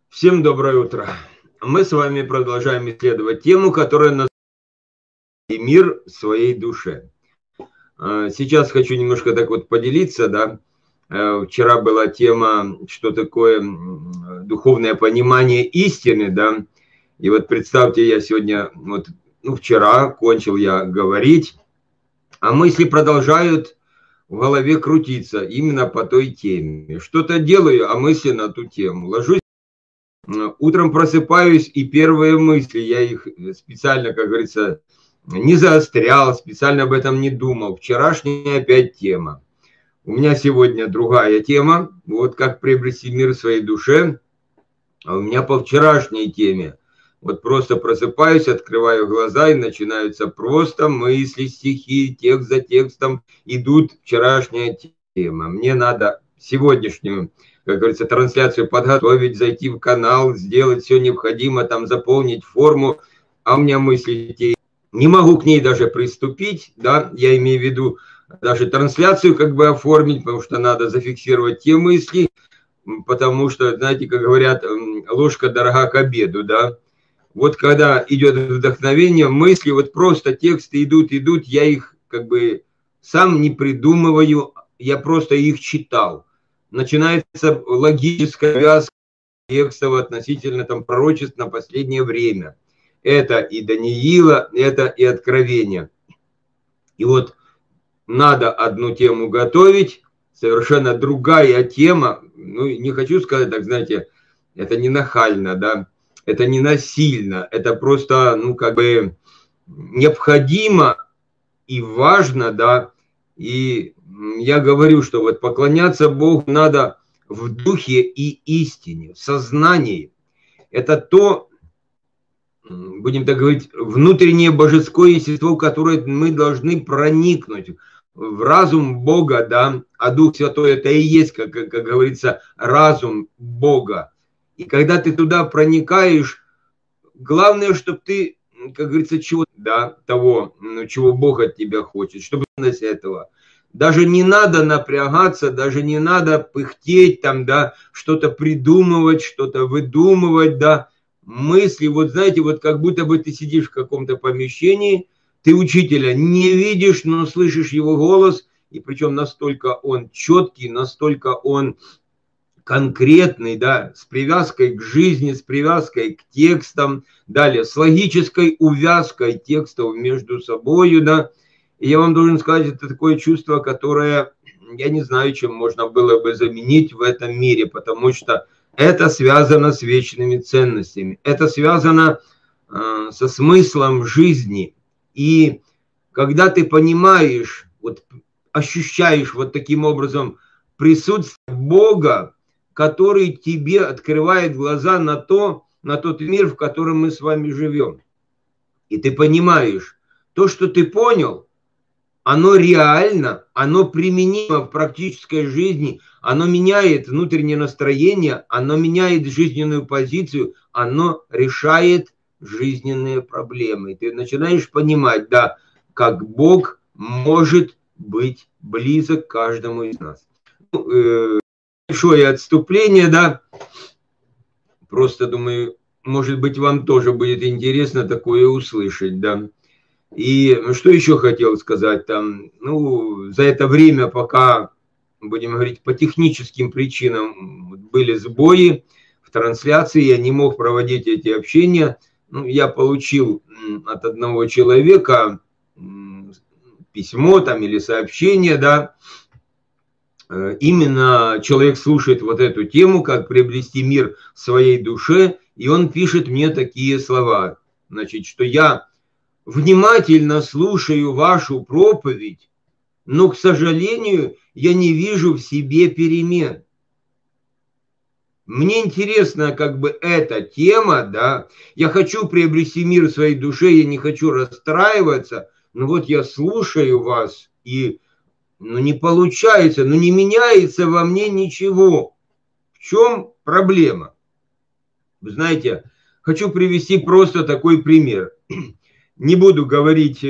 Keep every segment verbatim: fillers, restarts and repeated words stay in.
Всем доброе утро. Мы с вами продолжаем исследовать тему, которая называется «Мир в своей душе». Сейчас хочу немножко так вот поделиться, да. Вчера была тема, что такое духовное понимание истины, да. И вот представьте, я сегодня, вот, ну, вчера кончил я говорить, а мысли продолжают в голове крутиться именно по той теме. Что-то делаю, а мысли на ту тему. Ложусь. Утром просыпаюсь, и первые мысли, я их специально, как говорится, не заострял, специально об этом не думал. Вчерашняя опять тема. У меня сегодня другая тема, вот как приобрести мир в своей душе. А у меня по вчерашней теме. Вот просто просыпаюсь, открываю глаза, и начинаются просто мысли, стихи, текст за текстом идут вчерашняя тема. Мне надо сегодняшнюю, как говорится, трансляцию подготовить, зайти в канал, сделать все необходимое, там заполнить форму, а у меня мысли те. Не могу к ней даже приступить, да, я имею в виду даже трансляцию как бы оформить, потому что надо зафиксировать те мысли, потому что, знаете, как говорят, ложка дорога к обеду, да. Вот когда идет вдохновение, мысли, вот просто тексты идут, идут, я их как бы сам не придумываю, я просто их читал. Начинается логическая вязка текстов относительно там пророчеств на последнее время. Это и Даниила, это и Откровение. И вот надо одну тему готовить, совершенно другая тема, ну, не хочу сказать так, знаете, это не нахально, да, это не насильно, это просто, ну, как бы необходимо и важно, да, и я говорю, что вот поклоняться Богу надо в духе и истине, в сознании. Это то, будем так говорить, внутреннее божеское естество, в которое мы должны проникнуть в разум Бога, да, а Дух Святой это и есть, как, как, как говорится, разум Бога. И когда ты туда проникаешь, главное, чтобы ты, как говорится, чего, да, того, чего Бог от тебя хочет, чтобы с этого. Даже не надо напрягаться, даже не надо пыхтеть там, да, что-то придумывать, что-то выдумывать, да, мысли, вот знаете, вот как будто бы ты сидишь в каком-то помещении, ты учителя не видишь, но слышишь его голос, и причем настолько он четкий, настолько он конкретный, да, с привязкой к жизни, с привязкой к текстам, далее, с логической увязкой текстов между собой, да. И я вам должен сказать, это такое чувство, которое, я не знаю, чем можно было бы заменить в этом мире, потому что это связано с вечными ценностями, это связано э, со смыслом жизни. И когда ты понимаешь, вот ощущаешь вот таким образом присутствие Бога, который тебе открывает глаза на то, на тот мир, в котором мы с вами живем. И ты понимаешь, то, что ты понял, оно реально, оно применимо в практической жизни, оно меняет внутреннее настроение, оно меняет жизненную позицию, оно решает жизненные проблемы. Ты начинаешь понимать, да, как Бог может быть близок к каждому из нас. Большое отступление, да, просто думаю, может быть, вам тоже будет интересно такое услышать, да. И что еще хотел сказать там, ну, за это время, пока, будем говорить, по техническим причинам были сбои в трансляции, я не мог проводить эти общения, ну, я получил от одного человека письмо там или сообщение, да, именно человек слушает вот эту тему, как приобрести мир в своей душе, и он пишет мне такие слова, значит, что я внимательно слушаю вашу проповедь, но, к сожалению, я не вижу в себе перемен. Мне интересна как бы эта тема, да, я хочу приобрести мир в своей душе, я не хочу расстраиваться, но вот я слушаю вас, и ну, не получается, ну, не меняется во мне ничего. В чем проблема? Вы знаете, хочу привести просто такой пример. Не буду говорить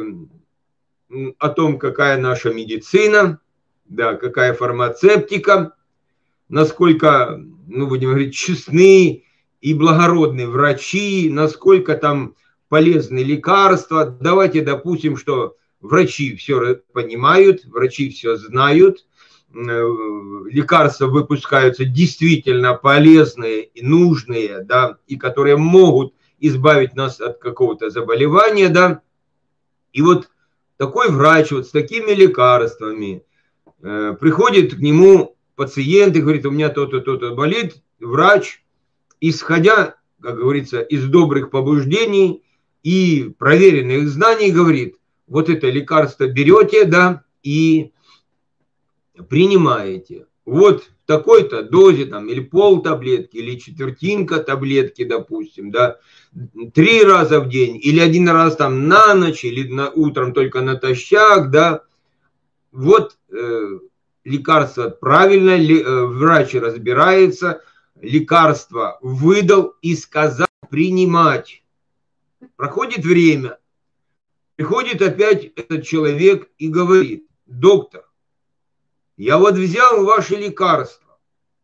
о том, какая наша медицина, да, какая фармацевтика, насколько, ну, будем говорить, честны и благородные врачи, насколько там полезны лекарства. Давайте допустим, что врачи все понимают, врачи все знают, лекарства выпускаются действительно полезные и нужные, да, и которые могут избавить нас от какого-то заболевания, да. И вот такой врач вот с такими лекарствами, э, приходит к нему пациент и говорит: у меня то-то, то-то болит. Врач, исходя, как говорится, из добрых побуждений и проверенных знаний, говорит: вот это лекарство берете, да, и принимаете. Вот в такой-то дозе, там, или пол таблетки, или четвертинка таблетки, допустим, да, три раза в день, или один раз там на ночь, или на, утром только натощак, да. Вот э, лекарство правильно, ли, э, врач разбирается, лекарство выдал и сказал принимать. Проходит время, приходит опять этот человек и говорит: доктор, я вот взял ваши лекарства,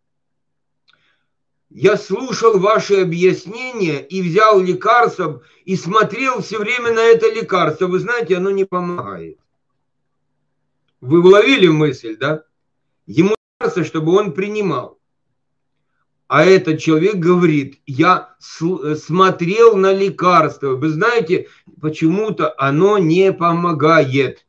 я слушал ваши объяснения и взял лекарство и смотрел все время на это лекарство. Вы знаете, оно не помогает. Вы уловили мысль, да? Ему кажется, чтобы он принимал. А этот человек говорит: я смотрел на лекарство. Вы знаете, почему-то оно не помогает.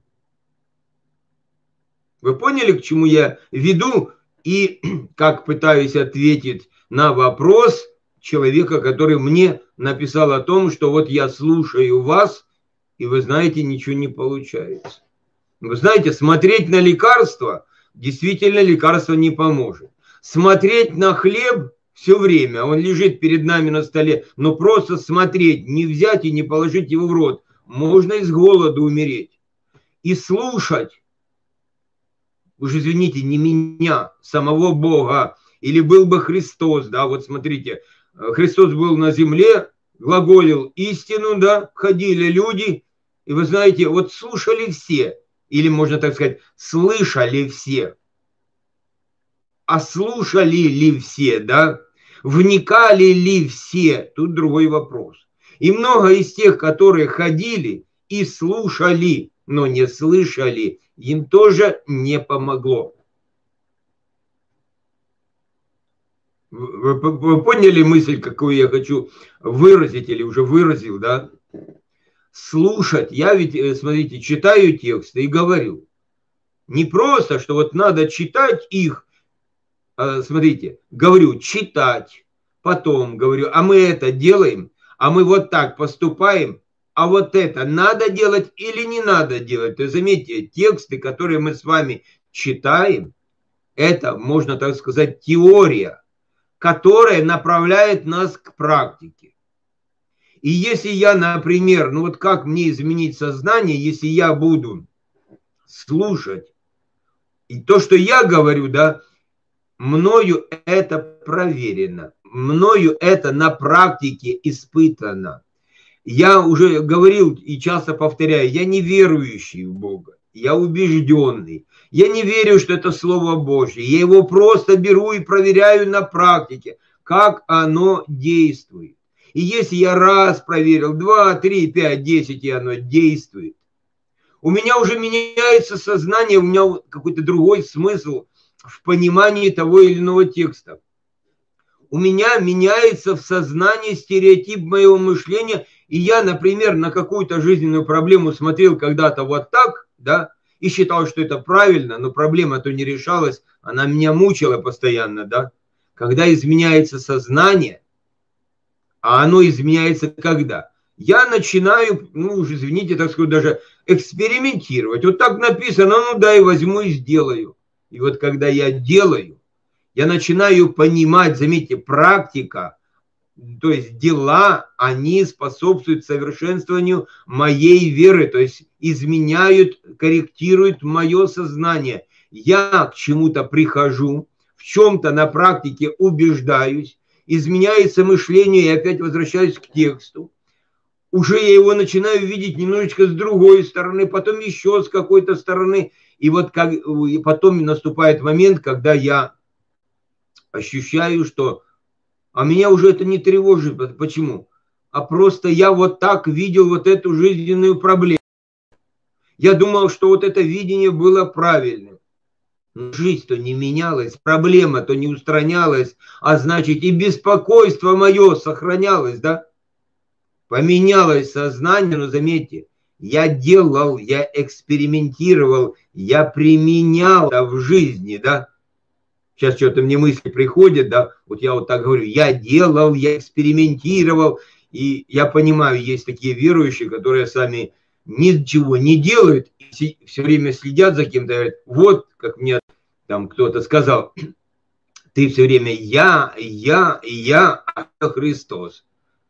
Вы поняли, к чему я веду? И как пытаюсь ответить на вопрос человека, который мне написал о том, что вот я слушаю вас, и вы знаете, ничего не получается. Вы знаете, смотреть на лекарство, действительно лекарство не поможет. Смотреть на хлеб все время, он лежит перед нами на столе, но просто смотреть, не взять и не положить его в рот, можно из голода умереть. И слушать, уж извините, не меня, самого Бога, или был бы Христос, да, вот смотрите, Христос был на земле, глаголил истину, да, ходили люди, и вы знаете, вот слушали все, или можно так сказать, слышали все. А слушали ли все, да? Вникали ли все? Тут другой вопрос. И много из тех, которые ходили и слушали, но не слышали, им тоже не помогло. Вы, вы поняли мысль, какую я хочу выразить, или уже выразил, да? Слушать. Я ведь, смотрите, читаю тексты и говорю. Не просто, что вот надо читать их, смотрите, говорю, читать, потом говорю, а мы это делаем, а мы вот так поступаем, а вот это надо делать или не надо делать. То есть, заметьте, тексты, которые мы с вами читаем, это, можно так сказать, теория, которая направляет нас к практике. И если я, например, ну вот как мне изменить сознание, если я буду слушать, и то, что я говорю, да, мною это проверено, мною это на практике испытано. Я уже говорил и часто повторяю, я не верующий в Бога, я убежденный. Я не верю, что это Слово Божье. Я его просто беру и проверяю на практике, как оно действует. И если я раз проверил, два, три, пять, десять, и оно действует, у меня уже меняется сознание, у меня какой-то другой смысл в понимании того или иного текста. У меня меняется в сознании стереотип моего мышления, и я, например, на какую-то жизненную проблему смотрел когда-то вот так, да, и считал, что это правильно, но проблема-то не решалась, она меня мучила постоянно, да. Когда изменяется сознание, а оно изменяется когда? Я начинаю, ну уж извините, так сказать, даже экспериментировать. Вот так написано, ну да, и возьму и сделаю. И вот когда я делаю, я начинаю понимать, заметьте, практика, то есть дела, они способствуют совершенствованию моей веры, то есть изменяют, корректируют мое сознание. Я к чему-то прихожу, в чем-то на практике убеждаюсь, изменяется мышление и опять возвращаюсь к тексту. Уже я его начинаю видеть немножечко с другой стороны, потом еще с какой-то стороны. И вот как, и потом наступает момент, когда я ощущаю, что А меня уже это не тревожит. Почему? А просто я вот так видел вот эту жизненную проблему. Я думал, что вот это видение было правильным. Но жизнь-то не менялась, проблема-то не устранялась, а значит и беспокойство мое сохранялось, да? Поменялось сознание, но заметьте, я делал, я экспериментировал, я применял это в жизни, да? Сейчас что-то мне мысли приходят, да, вот я вот так говорю, я делал, я экспериментировал, и я понимаю, есть такие верующие, которые сами ничего не делают, и все время следят за кем-то, говорят, вот, как мне там кто-то сказал, ты все время я, я, я, а Христос.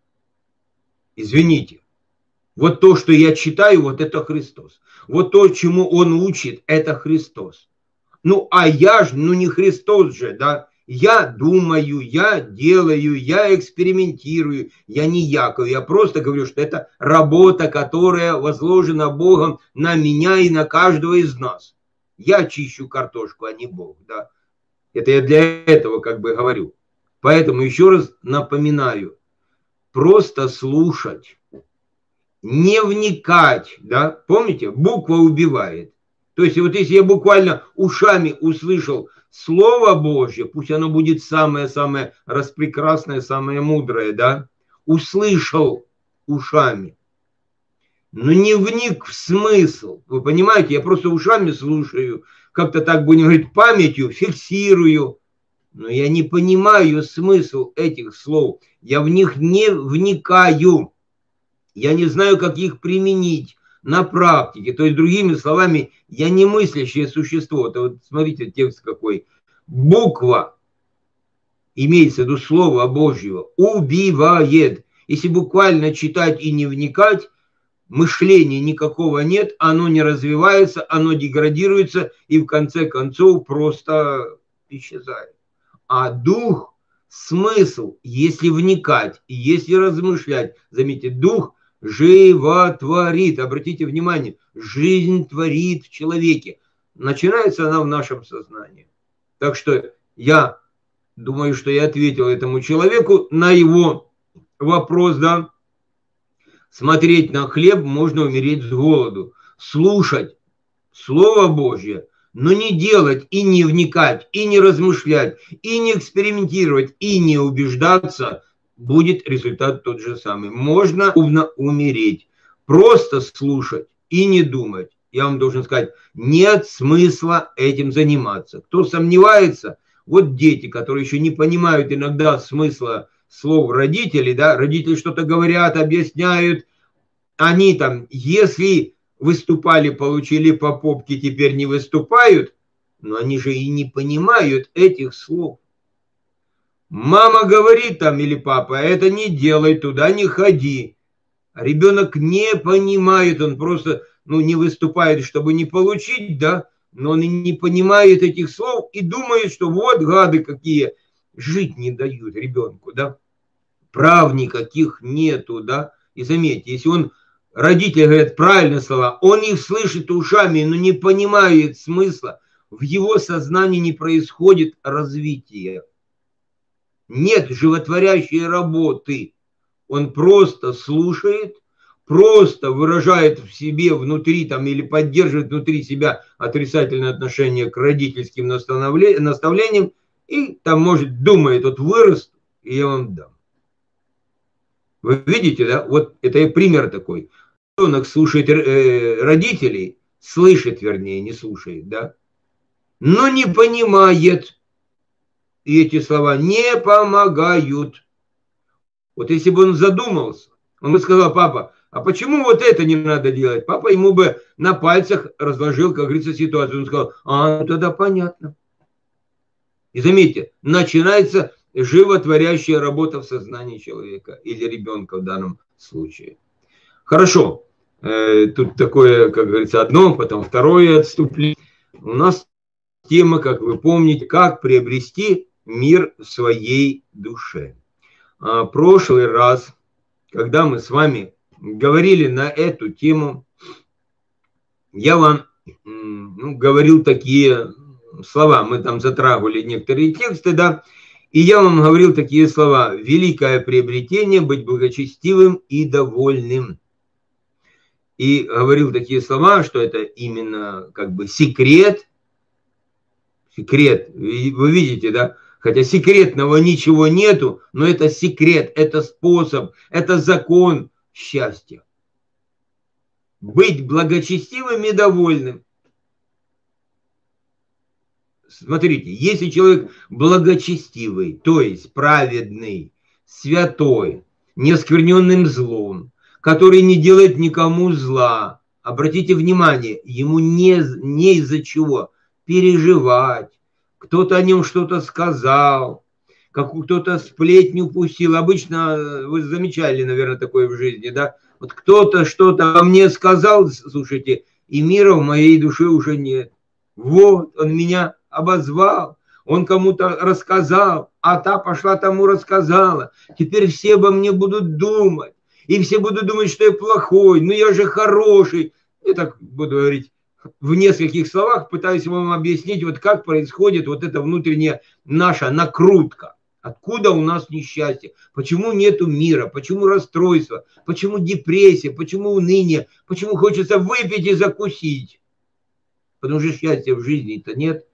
Извините, вот то, что я читаю, вот это Христос. Вот то, чему он учит, это Христос. Ну, а я же, ну не Христос же, да? Я думаю, я делаю, я экспериментирую. Я не Яков, я просто говорю, что это работа, которая возложена Богом на меня и на каждого из нас. Я чищу картошку, а не Бог, да? Это я для этого как бы говорю. Поэтому еще раз напоминаю, просто слушать, не вникать, да? Помните, буква убивает. То есть вот если я буквально ушами услышал Слово Божье, пусть оно будет самое-самое распрекрасное, самое мудрое, да, услышал ушами, но не вник в смысл. Вы понимаете, я просто ушами слушаю, как-то так будем говорить, памятью фиксирую, но я не понимаю смысл этих слов, я в них не вникаю, я не знаю, как их применить на практике. То есть, другими словами, я не мыслящее существо. Это вот смотрите, текст какой. Буква, имеется в виду Слово Божьего, убивает. Если буквально читать и не вникать, мышления никакого нет, оно не развивается, оно деградируется и в конце концов просто исчезает. А дух, смысл, если вникать, если размышлять, заметьте, дух животворит. Обратите внимание, жизнь творит в человеке. Начинается она в нашем сознании. Так что я думаю, что я ответил этому человеку на его вопрос, да. Смотреть на хлеб можно умереть с голоду. Слушать Слово Божье, но не делать и не вникать, и не размышлять, и не экспериментировать, и не убеждаться, будет результат тот же самый. Можно умереть, просто слушать и не думать. Я вам должен сказать, нет смысла этим заниматься. Кто сомневается, вот дети, которые еще не понимают иногда смысла слов родителей, да, родители что-то говорят, объясняют, они там, если выступали, получили по попке, теперь не выступают, но они же и не понимают этих слов. Мама говорит там или папа, это не делай, туда не ходи. А ребенок не понимает, он просто ну, не выступает, чтобы не получить, да, но он и не понимает этих слов и думает, что вот гады какие, жить не дают ребенку, да. Прав никаких нету, да. И заметьте, если он, родители говорят правильные слова, он их слышит ушами, но не понимает смысла, в его сознании не происходит развития. Нет животворящей работы. Он просто слушает, просто выражает в себе внутри там, или поддерживает внутри себя отрицательное отношение к родительским наставлениям и там, может, думает, вот вырос, и я вам дам. Вы видите, да? Вот это и пример такой. Ребенок слушает э, родителей, слышит, вернее, не слушает, да? Но не понимает. И эти слова не помогают. Вот если бы он задумался, он бы сказал, папа, а почему вот это не надо делать? Папа ему бы на пальцах разложил, как говорится, ситуацию. Он сказал, а, тогда понятно. И заметьте, начинается животворящая работа в сознании человека или ребенка в данном случае. Хорошо. Тут такое, как говорится, одно, потом второе отступление. У нас тема, как вы помните, как приобрести мир в своей душе. А прошлый раз, когда мы с вами говорили на эту тему, я вам ну, говорил такие слова. Мы там затрагивали некоторые тексты, да, И я вам говорил такие слова: великое приобретение быть благочестивым и довольным. И говорил такие слова, что это именно как бы секрет, секрет, вы видите, да? Хотя секретного ничего нету, но это секрет, это способ, это закон счастья. Быть благочестивым и довольным. Смотрите, если человек благочестивый, то есть праведный, святой, не оскверненным злом, который не делает никому зла, обратите внимание, ему не, не из-за чего переживать, кто-то о нем что-то сказал, как кто-то сплетню пустил. Обычно вы замечали, наверное, такое в жизни, да? Вот кто-то что-то о мне сказал, слушайте, и мира в моей душе уже нет. Вот, он меня обозвал, он кому-то рассказал, а та пошла тому рассказала. Теперь все обо мне будут думать, и все будут думать, что я плохой, но я же хороший. Я так буду говорить в нескольких словах, пытаюсь вам объяснить, вот как происходит вот эта внутренняя наша накрутка. Откуда у нас несчастье? Почему нету мира? Почему расстройство? Почему депрессия? Почему уныние? Почему хочется выпить и закусить? Потому что счастья в жизни-то нет.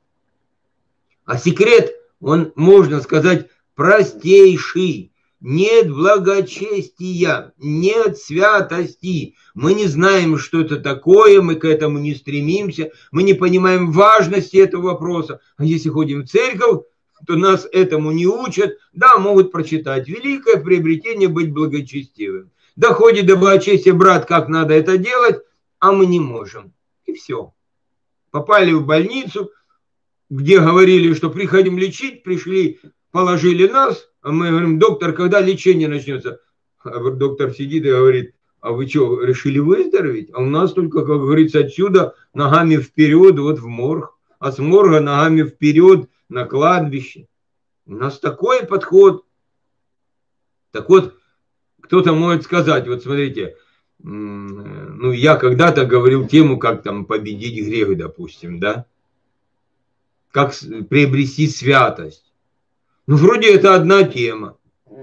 А секрет, он, можно сказать, простейший. Нет благочестия, нет святости. Мы не знаем, что это такое, мы к этому не стремимся, мы не понимаем важности этого вопроса. А если ходим в церковь, то нас этому не учат. Да, могут прочитать: великое приобретение быть благочестивым. Доходит до благочестия, брат, как надо это делать, а мы не можем. И все. Попали в больницу, где говорили, что приходим лечить, пришли, положили нас, а мы говорим: доктор, когда лечение начнется? А доктор сидит и говорит: а вы что, решили выздороветь? А у нас только, как говорится, отсюда ногами вперед, вот в морг, а с морга ногами вперед на кладбище. У нас такой подход. Так вот, кто-то может сказать, вот смотрите, ну, я когда-то говорил тему, как там победить грех, допустим, да? Как приобрести святость. Ну, вроде это одна тема.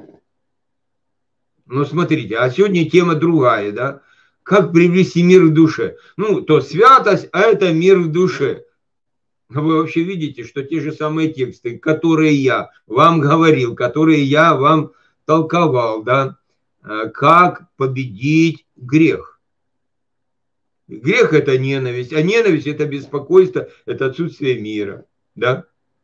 Но смотрите, а сегодня тема другая, да? Как приобрести мир в душе. Ну, то святость, а это мир в душе. Вы вообще видите, что те же самые тексты, которые я вам говорил, которые я вам толковал, да? Как победить грех. Грех – это ненависть, а ненависть – это беспокойство, это отсутствие мира. Да?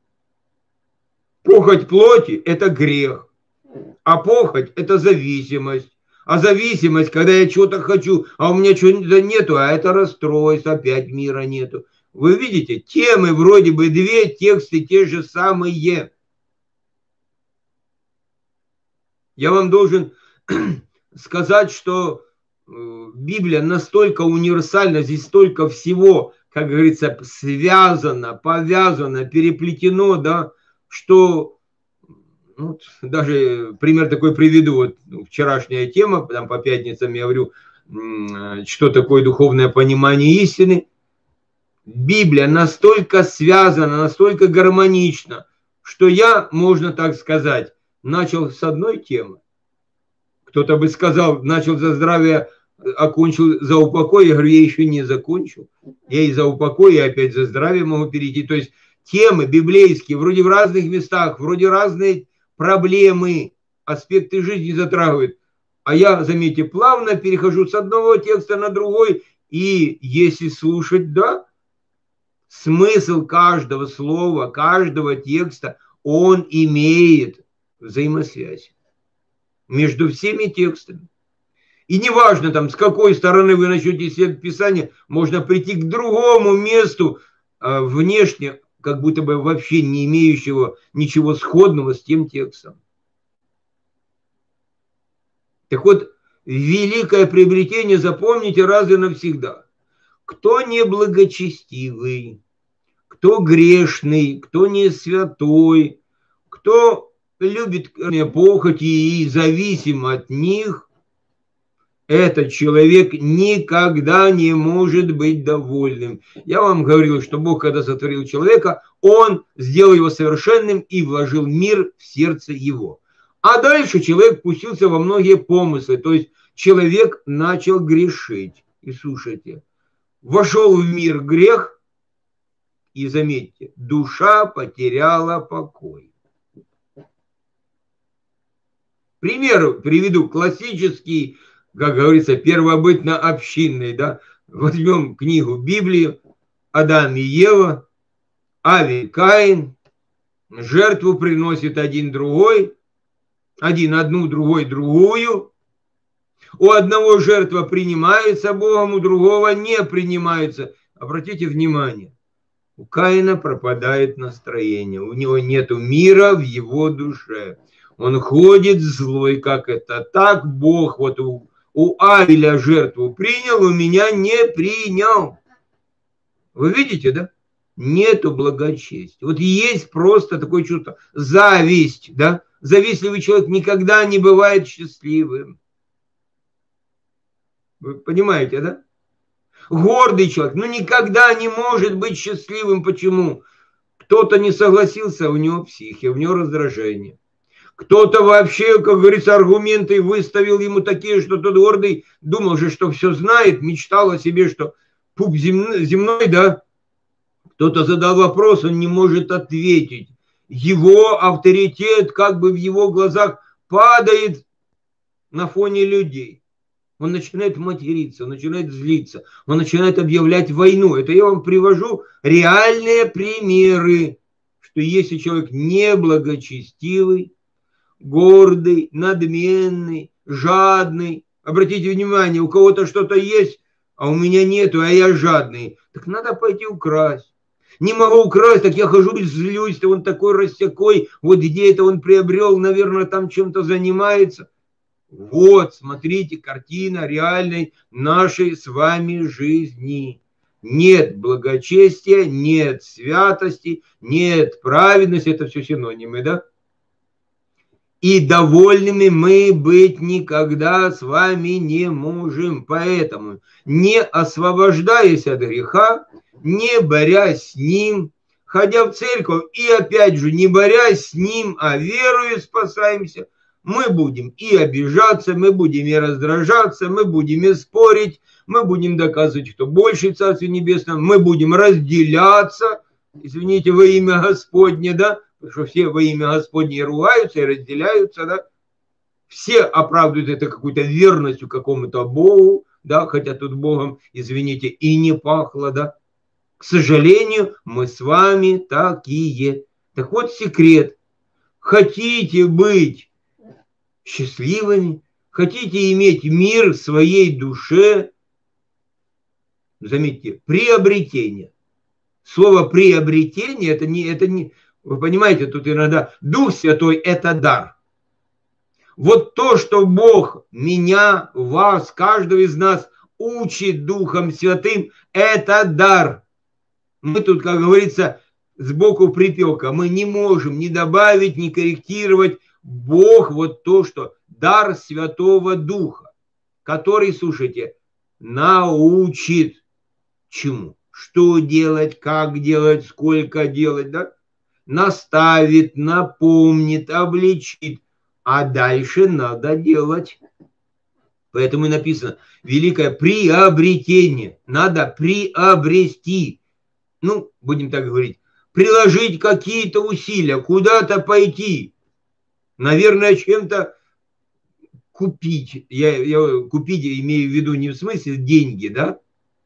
Похоть плоти – это грех, а похоть – это зависимость. А зависимость, когда я что-то хочу, а у меня чего-то нету, а это расстройство, опять мира нету. Вы видите, темы вроде бы две, тексты те же самые. Я вам должен сказать, что Библия настолько универсальна, здесь столько всего, как говорится, связано, повязано, переплетено, да, что ну, даже пример такой приведу. Вот вчерашняя тема, там по пятницам я говорю, что такое духовное понимание истины. Библия настолько связана, настолько гармонична, что я, можно так сказать, начал с одной темы. Кто-то бы сказал, начал за здравие, окончил за упокой. Я говорю, я еще не закончил. Я и за упокой, и опять за здравие могу перейти. То есть темы библейские, вроде в разных местах, вроде разные проблемы, аспекты жизни затрагивают. А я, заметьте, плавно перехожу с одного текста на другой. И если слушать, да, смысл каждого слова, каждого текста, он имеет взаимосвязь между всеми текстами. И неважно, там, с какой стороны вы начнете исследовать Писание, можно прийти к другому месту, э, внешне, как будто бы вообще не имеющего ничего сходного с тем текстом. Так вот, великое приобретение, запомните раз и навсегда. Кто не благочестивый, кто грешный, кто не святой, кто любит похоти и зависим от них, этот человек никогда не может быть довольным. Я вам говорил, что Бог, когда сотворил человека, Он сделал его совершенным и вложил мир в сердце его. А дальше человек пустился во многие помыслы, то есть человек начал грешить. И слушайте, вошел в мир грех, и заметьте, душа потеряла покой. Пример приведу классический, как говорится, первобытно-общинный, да. Возьмем книгу Библию, Адам и Ева, Авель, Каин, жертву приносит один другой, один одну, другой другую. У одного жертва принимается Богом, у другого не принимается. Обратите внимание, у Каина пропадает настроение, у него нет мира в его душе. Он ходит злой, как это так, Бог вот у, у Авеля жертву принял, у меня не принял. Вы видите, да? Нету благочестия. Вот есть просто такое чувство, зависть, да? Завистливый человек никогда не бывает счастливым. Вы понимаете, да? Гордый человек, ну никогда не может быть счастливым. Почему? Кто-то не согласился, у него психия, у него раздражение. Кто-то вообще, как говорится, аргументы выставил ему такие, что тот гордый думал же, что все знает, мечтал о себе, что пуп земной, да. Кто-то задал вопрос, он не может ответить. Его авторитет как бы в его глазах падает на фоне людей. Он начинает материться, он начинает злиться, он начинает объявлять войну. Это я вам привожу реальные примеры, что если человек неблагочестивый, гордый, надменный, жадный, обратите внимание, у кого-то что-то есть, а у меня нету, а я жадный, так надо пойти украсть. Не могу украсть, так я хожу и злюсь, он такой рассякой, вот где это он приобрел, наверное, там чем-то занимается. Вот, смотрите, картина реальной нашей с вами жизни. Нет благочестия, нет святости, нет праведности, это все синонимы, да? И довольными мы быть никогда с вами не можем. Поэтому, не освобождаясь от греха, не борясь с ним, ходя в церковь и опять же не борясь с ним, а верою спасаемся, мы будем и обижаться, мы будем и раздражаться, мы будем и спорить, мы будем доказывать, кто больше в Царстве Небесном, мы будем разделяться, извините, во имя Господне, да, потому что все во имя Господне ругаются и разделяются, да, все оправдывают это какой-то верностью какому-то Богу, да, хотя тут Богом, извините, и не пахло, да. К сожалению, мы с вами такие. Так вот секрет. Хотите быть счастливыми, хотите иметь мир в своей душе, заметьте, приобретение. Слово приобретение, это не, это не, вы понимаете, тут иногда Дух Святой – это дар. Вот то, что Бог меня, вас, каждого из нас учит Духом Святым, это дар. Мы тут, как говорится, сбоку припека. Мы не можем ни добавить, ни корректировать. Бог вот то, что дар Святого Духа, который, слушайте, научит чему? Что делать, как делать, сколько делать, да? Наставит, напомнит, обличит. А дальше надо делать. Поэтому и написано великое приобретение. Надо приобрести. Ну, будем так говорить, приложить какие-то усилия, куда-то пойти. Наверное, чем-то купить. Я, я купить имею в виду не в смысле деньги, да?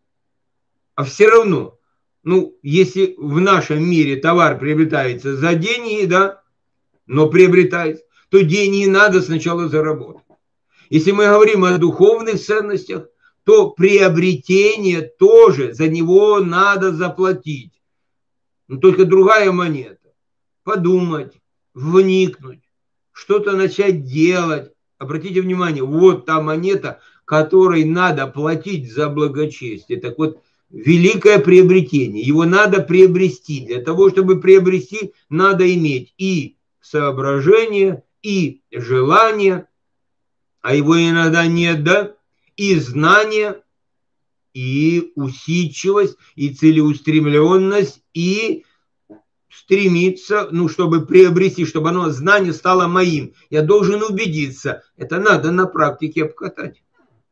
А все равно, ну, если в нашем мире товар приобретается за деньги, да, но приобретается, то деньги надо сначала заработать. Если мы говорим о духовных ценностях, то приобретение тоже, за него надо заплатить. Но только другая монета. Подумать, вникнуть, что-то начать делать. Обратите внимание, вот та монета, которой надо платить за благочестие. Так вот, великое приобретение. Его надо приобрести. Для того, чтобы приобрести, надо иметь и соображение, и желание, а его иногда нет, да? и знание, и усидчивость, и целеустремленность, и стремиться, ну, чтобы приобрести, чтобы оно, знание стало моим. Я должен убедиться. Это надо на практике обкатать.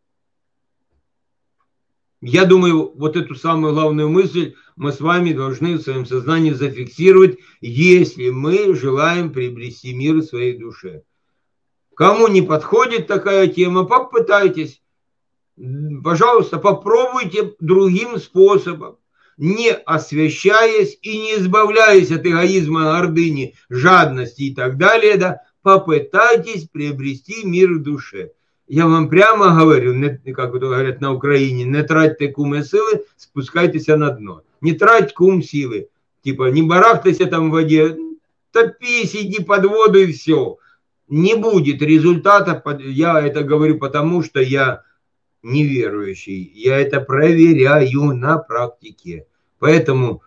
Я думаю, вот эту самую главную мысль мы с вами должны в своем сознании зафиксировать, если мы желаем приобрести мир в своей душе. Кому не подходит такая тема, попытайтесь. Пожалуйста, попробуйте другим способом, не освящаясь и не избавляясь от эгоизма, гордыни, жадности и так далее, да, попытайтесь приобрести мир в душе. Я вам прямо говорю, не, как это говорят на Украине, не тратьте кум силы, спускайтесь на дно. Не трать кум силы. Типа, не барахтайся там в воде, топись, иди под воду и все. Не будет результата. Я это говорю потому, что я неверующий. Я это проверяю на практике. Поэтому,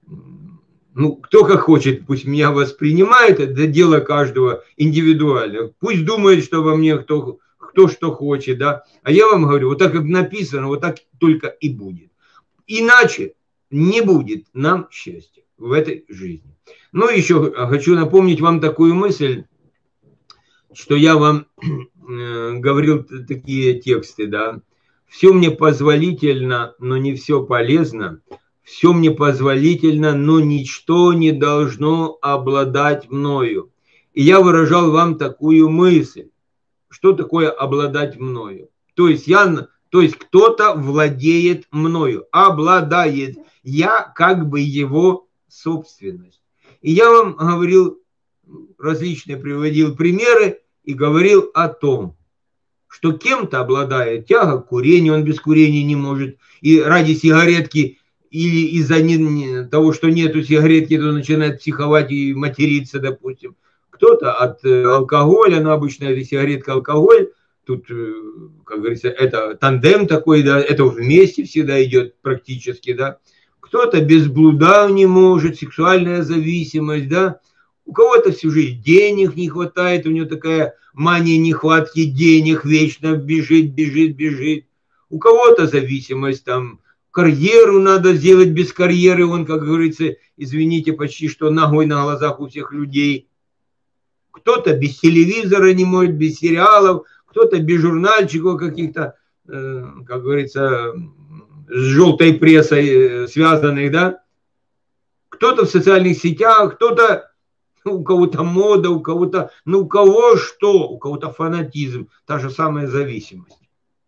ну, кто как хочет, пусть меня воспринимает, это дело каждого индивидуально. Пусть думает, что во мне кто, кто что хочет, да. А я вам говорю, вот так как написано, вот так только и будет. Иначе не будет нам счастья в этой жизни. Ну, еще хочу напомнить вам такую мысль, что я вам говорил такие тексты, да. Все мне позволительно, но не все полезно. Все мне позволительно, но ничто не должно обладать мною. И я выражал вам такую мысль. Что такое обладать мною? То есть, я, то есть кто-то владеет мною, обладает. Я как бы его собственность. И я вам говорил, различные приводил примеры и говорил о том, что кем-то обладает тяга к курению, он без курения не может. И ради сигаретки или из-за того, что нету сигаретки, то начинает психовать и материться, допустим. Кто-то от алкоголя, но обычно это сигаретка, алкоголь. Тут, как говорится, это тандем такой, да, это вместе всегда идет практически, да. Кто-то без блуда не может, сексуальная зависимость, да. У кого-то всю жизнь денег не хватает, у него такая мания нехватки денег, вечно бежит, бежит, бежит. У кого-то зависимость, там, карьеру надо сделать без карьеры, он, как говорится, извините, почти что ногой на глазах у всех людей. Кто-то без телевизора не может, без сериалов, кто-то без журнальчиков каких-то, э, как говорится, с желтой прессой связанных, да. Кто-то в социальных сетях, кто-то... У кого-то мода, у кого-то, ну у кого что, у кого-то фанатизм, та же самая зависимость.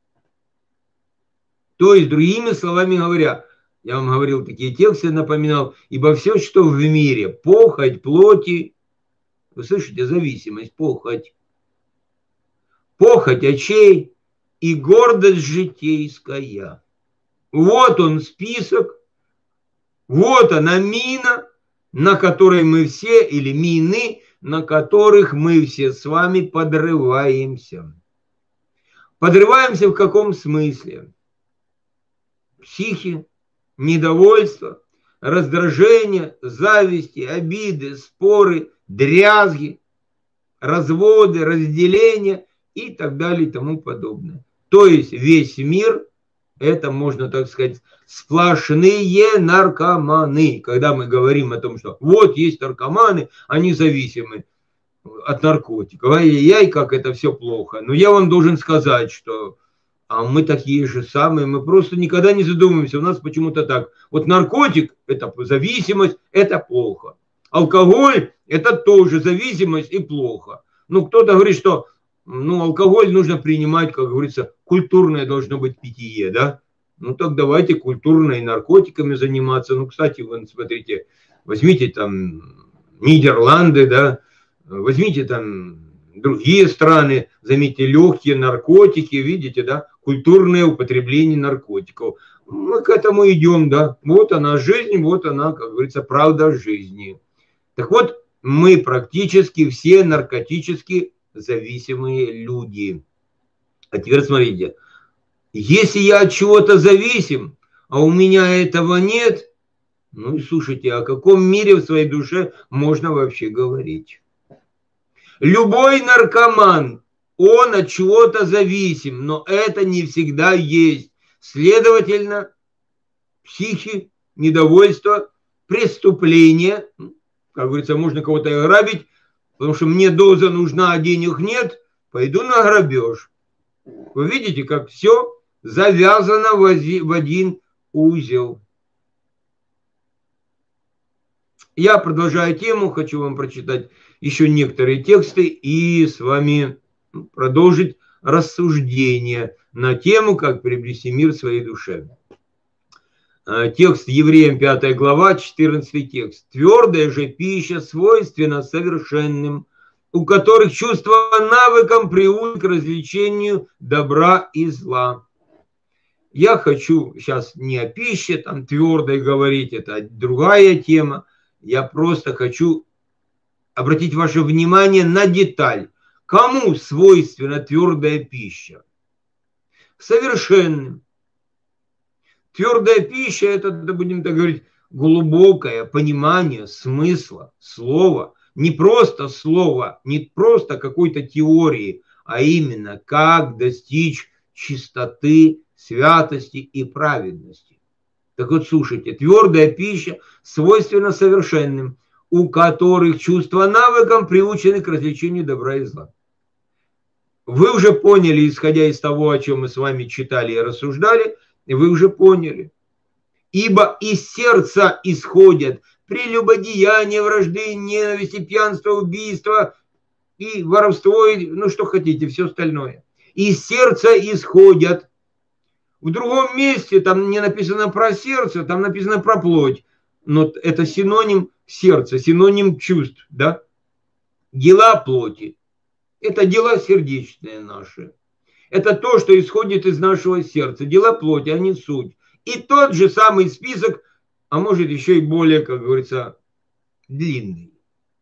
То есть, другими словами говоря, я вам говорил такие тексты, напоминал, ибо все, что в мире, похоть, плоти, вы слышите, зависимость, похоть, похоть очей и гордость житейская. Вот он список, вот она мина, на которой мы все, или мины, на которых мы все с вами подрываемся. Подрываемся в каком смысле? Психи, недовольство, раздражение, зависти, обиды, споры, дрязги, разводы, разделения и так далее и тому подобное. То есть весь мир, это, можно так сказать, сплошные наркоманы. Когда мы говорим о том, что вот есть наркоманы, они зависимы от наркотиков. Ай-яй-яй, как это все плохо. Но я вам должен сказать, что а мы такие же самые, мы просто никогда не задумываемся. У нас почему-то так. Вот наркотик – это зависимость, это плохо. Алкоголь – это тоже зависимость и плохо. Ну, кто-то говорит, что ну, алкоголь нужно принимать, как говорится, культурное должно быть питье, да? Ну, так давайте культурно и наркотиками заниматься. Ну, кстати, вы смотрите, возьмите там Нидерланды, да, возьмите там другие страны, заметьте, легкие наркотики, видите, да, культурное употребление наркотиков. Мы к этому идем, да. Вот она жизнь, вот она, как говорится, правда жизни. Так вот, мы практически все наркотически зависимые люди. А теперь смотрите, если я от чего-то зависим, а у меня этого нет, ну и слушайте, о каком мире в своей душе можно вообще говорить? Любой наркоман, Он от чего-то зависим, но это не всегда есть. Следовательно, психи, недовольство, преступление, как говорится, можно кого-то грабить, потому что мне доза нужна, а денег нет, пойду на грабеж. Вы видите, как все завязано в один узел. Я продолжаю тему, хочу вам прочитать еще некоторые тексты и с вами продолжить рассуждение на тему, как приобрести мир своей душе. Текст Евреям пятая глава, четырнадцатый текст. «Твердая же пища свойственна совершенным, у которых чувство навыком приучено к развлечению добра и зла». Я хочу сейчас не о пище, там твердой говорить, это другая тема. Я просто хочу обратить ваше внимание на деталь. Кому свойственна твердая пища? Совершенным. Твердая пища – это, будем так говорить, глубокое понимание смысла слова. Не просто слова, не просто какой-то теории, а именно как достичь чистоты, святости и праведности. Так вот, слушайте, твердая пища свойственна совершенным, у которых чувства навыком приучены к развлечению добра и зла. Вы уже поняли, исходя из того, о чем мы с вами читали и рассуждали, вы уже поняли. Ибо из сердца исходят прелюбодеяние, вражды, ненависти, пьянство, убийство и воровство, и, ну что хотите, все остальное. Из сердца исходят. В другом месте там не написано про сердце, там написано про плоть. Но это синоним сердца, синоним чувств, да? Дела плоти. Это дела сердечные наши. Это то, что исходит из нашего сердца. Дела плоти, а не суть. И тот же самый список, а может еще и более, как говорится, длинный.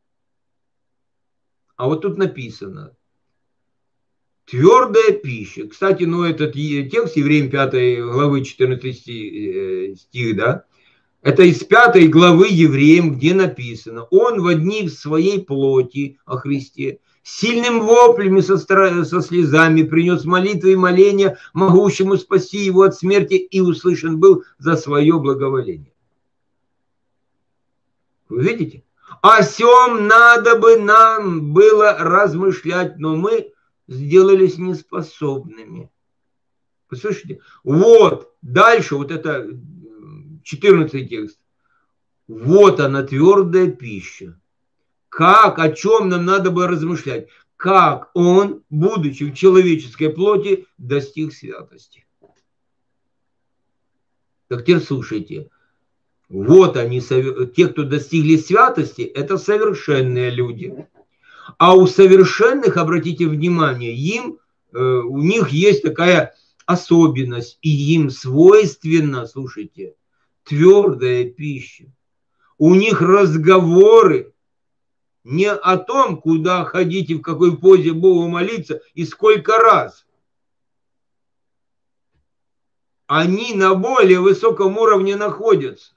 А вот тут написано. Твердая пища. Кстати, ну этот текст Евреям пятой главы четырнадцатый стих, да, это из пятой главы Евреям, где написано: «Он во дни в своей плоти о Христе сильным воплем и со, со слезами принес молитвы и моления могущему спасти его от смерти, и услышан был за свое благоволение». Вы видите? О сем надо бы нам было размышлять, но мы сделались неспособными. Послушайте, вот, дальше, вот это четырнадцатый текст. Вот она, твердая пища. Как, о чем нам надо было размышлять? Как он, будучи в человеческой плоти, достиг святости? Так теперь слушайте. Вот они, те, кто достигли святости, это совершенные люди. А у совершенных, обратите внимание, им, э, у них есть такая особенность, и им свойственна, слушайте, твердая пища. У них разговоры не о том, куда ходить и в какой позе Богу молиться и сколько раз. Они на более высоком уровне находятся.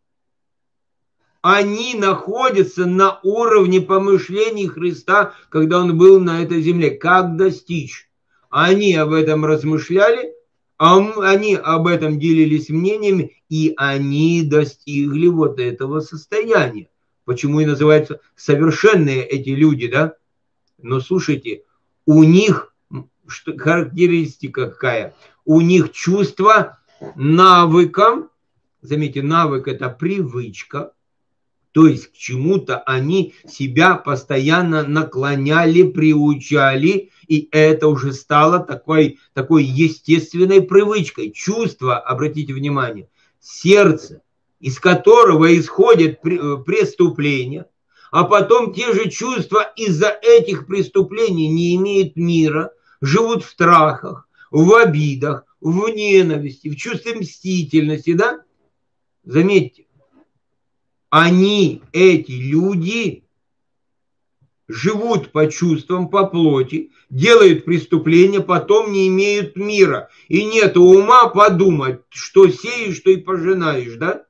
Они находятся на уровне помышлений Христа, когда Он был на этой земле. Как достичь? Они об этом размышляли, они об этом делились мнениями, и они достигли вот этого состояния. Почему и называются совершенные эти люди, да? Но слушайте, у них характеристика какая? У них чувство навыком, заметьте, навык – это привычка, то есть к чему-то они себя постоянно наклоняли, приучали, и это уже стало такой, такой естественной привычкой. Чувство, обратите внимание, сердце, из которого исходят преступления, а потом те же чувства из-за этих преступлений не имеют мира, живут в страхах, в обидах, в ненависти, в чувстве мстительности, да? Заметьте. Они, эти люди, живут по чувствам, по плоти, делают преступления, потом не имеют мира. И нет ума подумать, что сеешь, что и пожинаешь, да?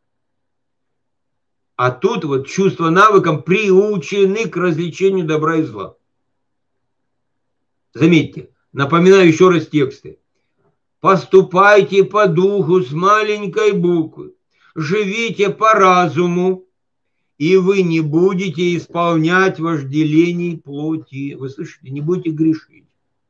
А тут вот чувства навыком приучены к развлечению добра и зла. Заметьте, Напоминаю еще раз тексты. Поступайте по духу с маленькой буквы, живите по разуму, и вы не будете исполнять вожделений плоти. Вы слышите, не будете грешить.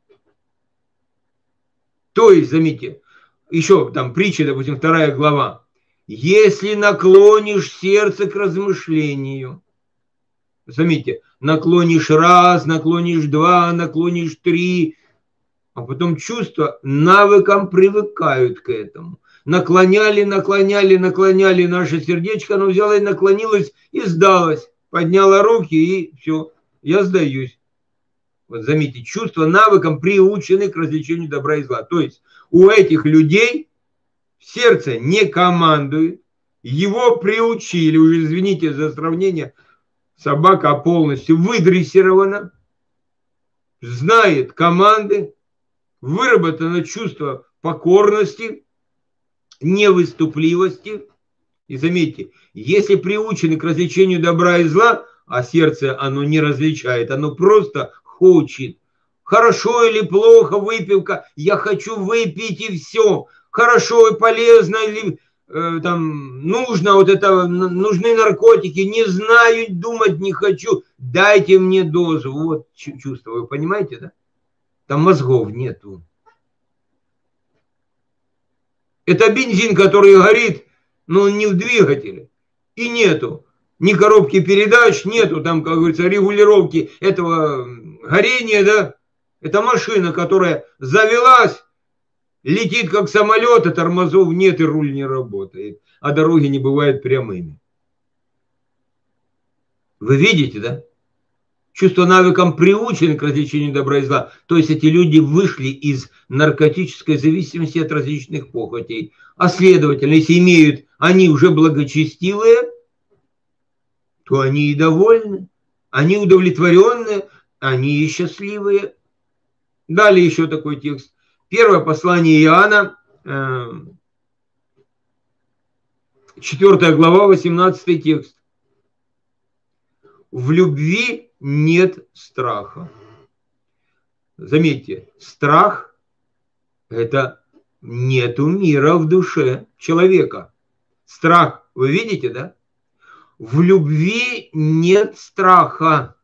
То есть, заметьте, еще там притча, допустим, вторая глава. Если наклонишь сердце к размышлению, заметьте, наклонишь раз, наклонишь два, наклонишь три, а потом чувства навыком привыкают к этому. Наклоняли, наклоняли, наклоняли наше сердечко, оно взяло и наклонилось и сдалось. Подняла руки и все, я сдаюсь. Вот заметьте, чувства навыком приучены к развлечению добра и зла. То есть у этих людей сердце не командует, его приучили, уже извините за сравнение, собака полностью выдрессирована, знает команды, выработано чувство покорности, невыступливости. И заметьте, если приучены к развлечению добра и зла, а сердце оно не различает, оно просто хочет. Хорошо или плохо выпивка, я хочу выпить и все. Хорошо и полезно или э, там нужно вот это, нужны наркотики, не знаю, думать не хочу, дайте мне дозу. Вот чувство, вы понимаете, да? Там мозгов нету. Это бензин, который горит, но не в двигателе. И нету ни коробки передач, нету там, как говорится, регулировки этого горения, да. Это машина, которая завелась, летит как самолет, а тормозов нет и руль не работает. А дороги не бывают прямыми. Вы видите, да? Чувство навыком приучены к развлечению добра и зла. То есть эти люди вышли из наркотической зависимости от различных похотей. А следовательно, если имеют они уже благочестивые, то они и довольны, они удовлетворенные, они и счастливые. Далее еще такой текст. Первое послание Иоанна, четвёртая глава, восемнадцатый текст. В любви нет страха. Заметьте, страх – это нету мира в душе человека. Страх, вы видите, да? В любви нет страха.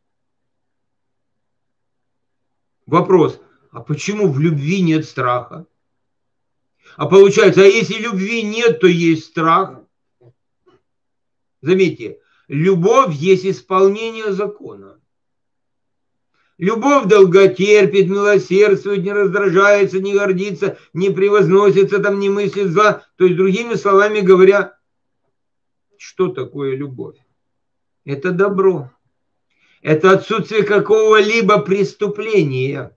Вопрос, а почему в любви нет страха? А получается, а если любви нет, то есть страх? Заметьте, любовь есть исполнение закона. Любовь долготерпит, милосердствует, не раздражается, не гордится, не превозносится, там, не мыслит зла. То есть, другими словами говоря, что такое любовь? Это добро. Это отсутствие какого-либо преступления.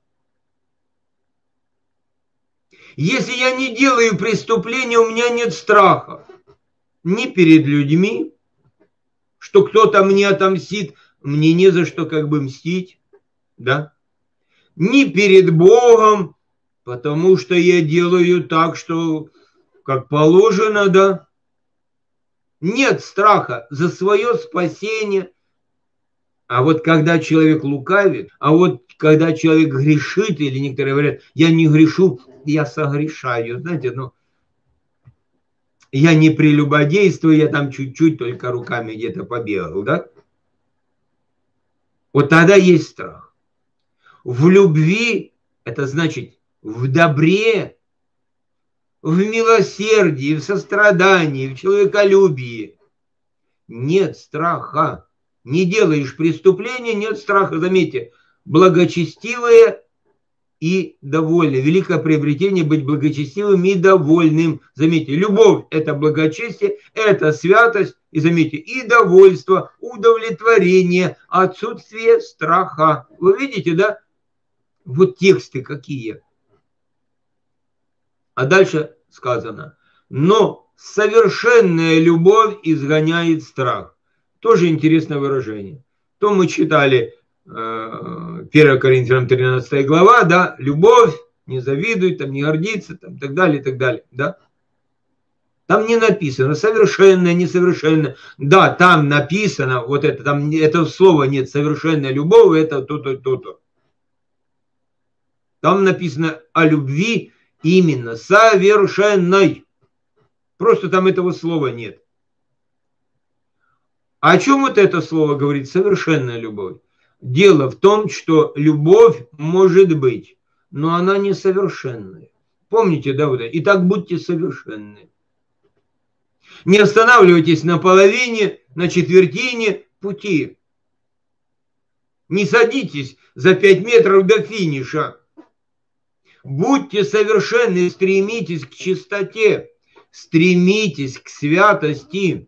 Если я не делаю преступления, у меня нет страха. Ни перед людьми, что кто-то мне отомстит, мне не за что как бы мстить, да? Ни перед Богом, потому что я делаю так, что как положено, да? Нет страха за свое спасение. А вот когда человек лукавит, а вот когда человек грешит, или некоторые говорят, я не грешу, я согрешаю, знаете, ну, я не прелюбодействую, я там чуть-чуть только руками где-то побегал, да? Вот тогда есть страх. В любви, это значит в добре, в милосердии, в сострадании, в человеколюбии нет страха. Не делаешь преступления, нет страха. Заметьте, благочестивые и довольны. Великое приобретение быть благочестивым и довольным. Заметьте, любовь – это благочестие, это святость. И заметьте, и довольство, удовлетворение, отсутствие страха. Вы видите, да? Вот тексты какие. А дальше сказано. Но совершенная любовь изгоняет страх. Тоже интересное выражение. То мы читали первое Коринфянам тринадцатая глава, да, любовь, не завидует, там, не гордится, там, так далее, и так далее, да. Там не написано совершенное, несовершенное. Да, там написано, вот это, там этого слова нет, совершенная любовь, это то-то, то-то. Там написано о любви именно совершенной. Просто там этого слова нет. А о чем вот это слово говорит? Совершенная любовь. Дело в том, что любовь может быть, но она несовершенная. Помните, да, вот это? Итак, будьте совершенны. Не останавливайтесь на половине, на четвертине пути. Не садитесь за пять метров до финиша. Будьте совершенны, стремитесь к чистоте, стремитесь к святости.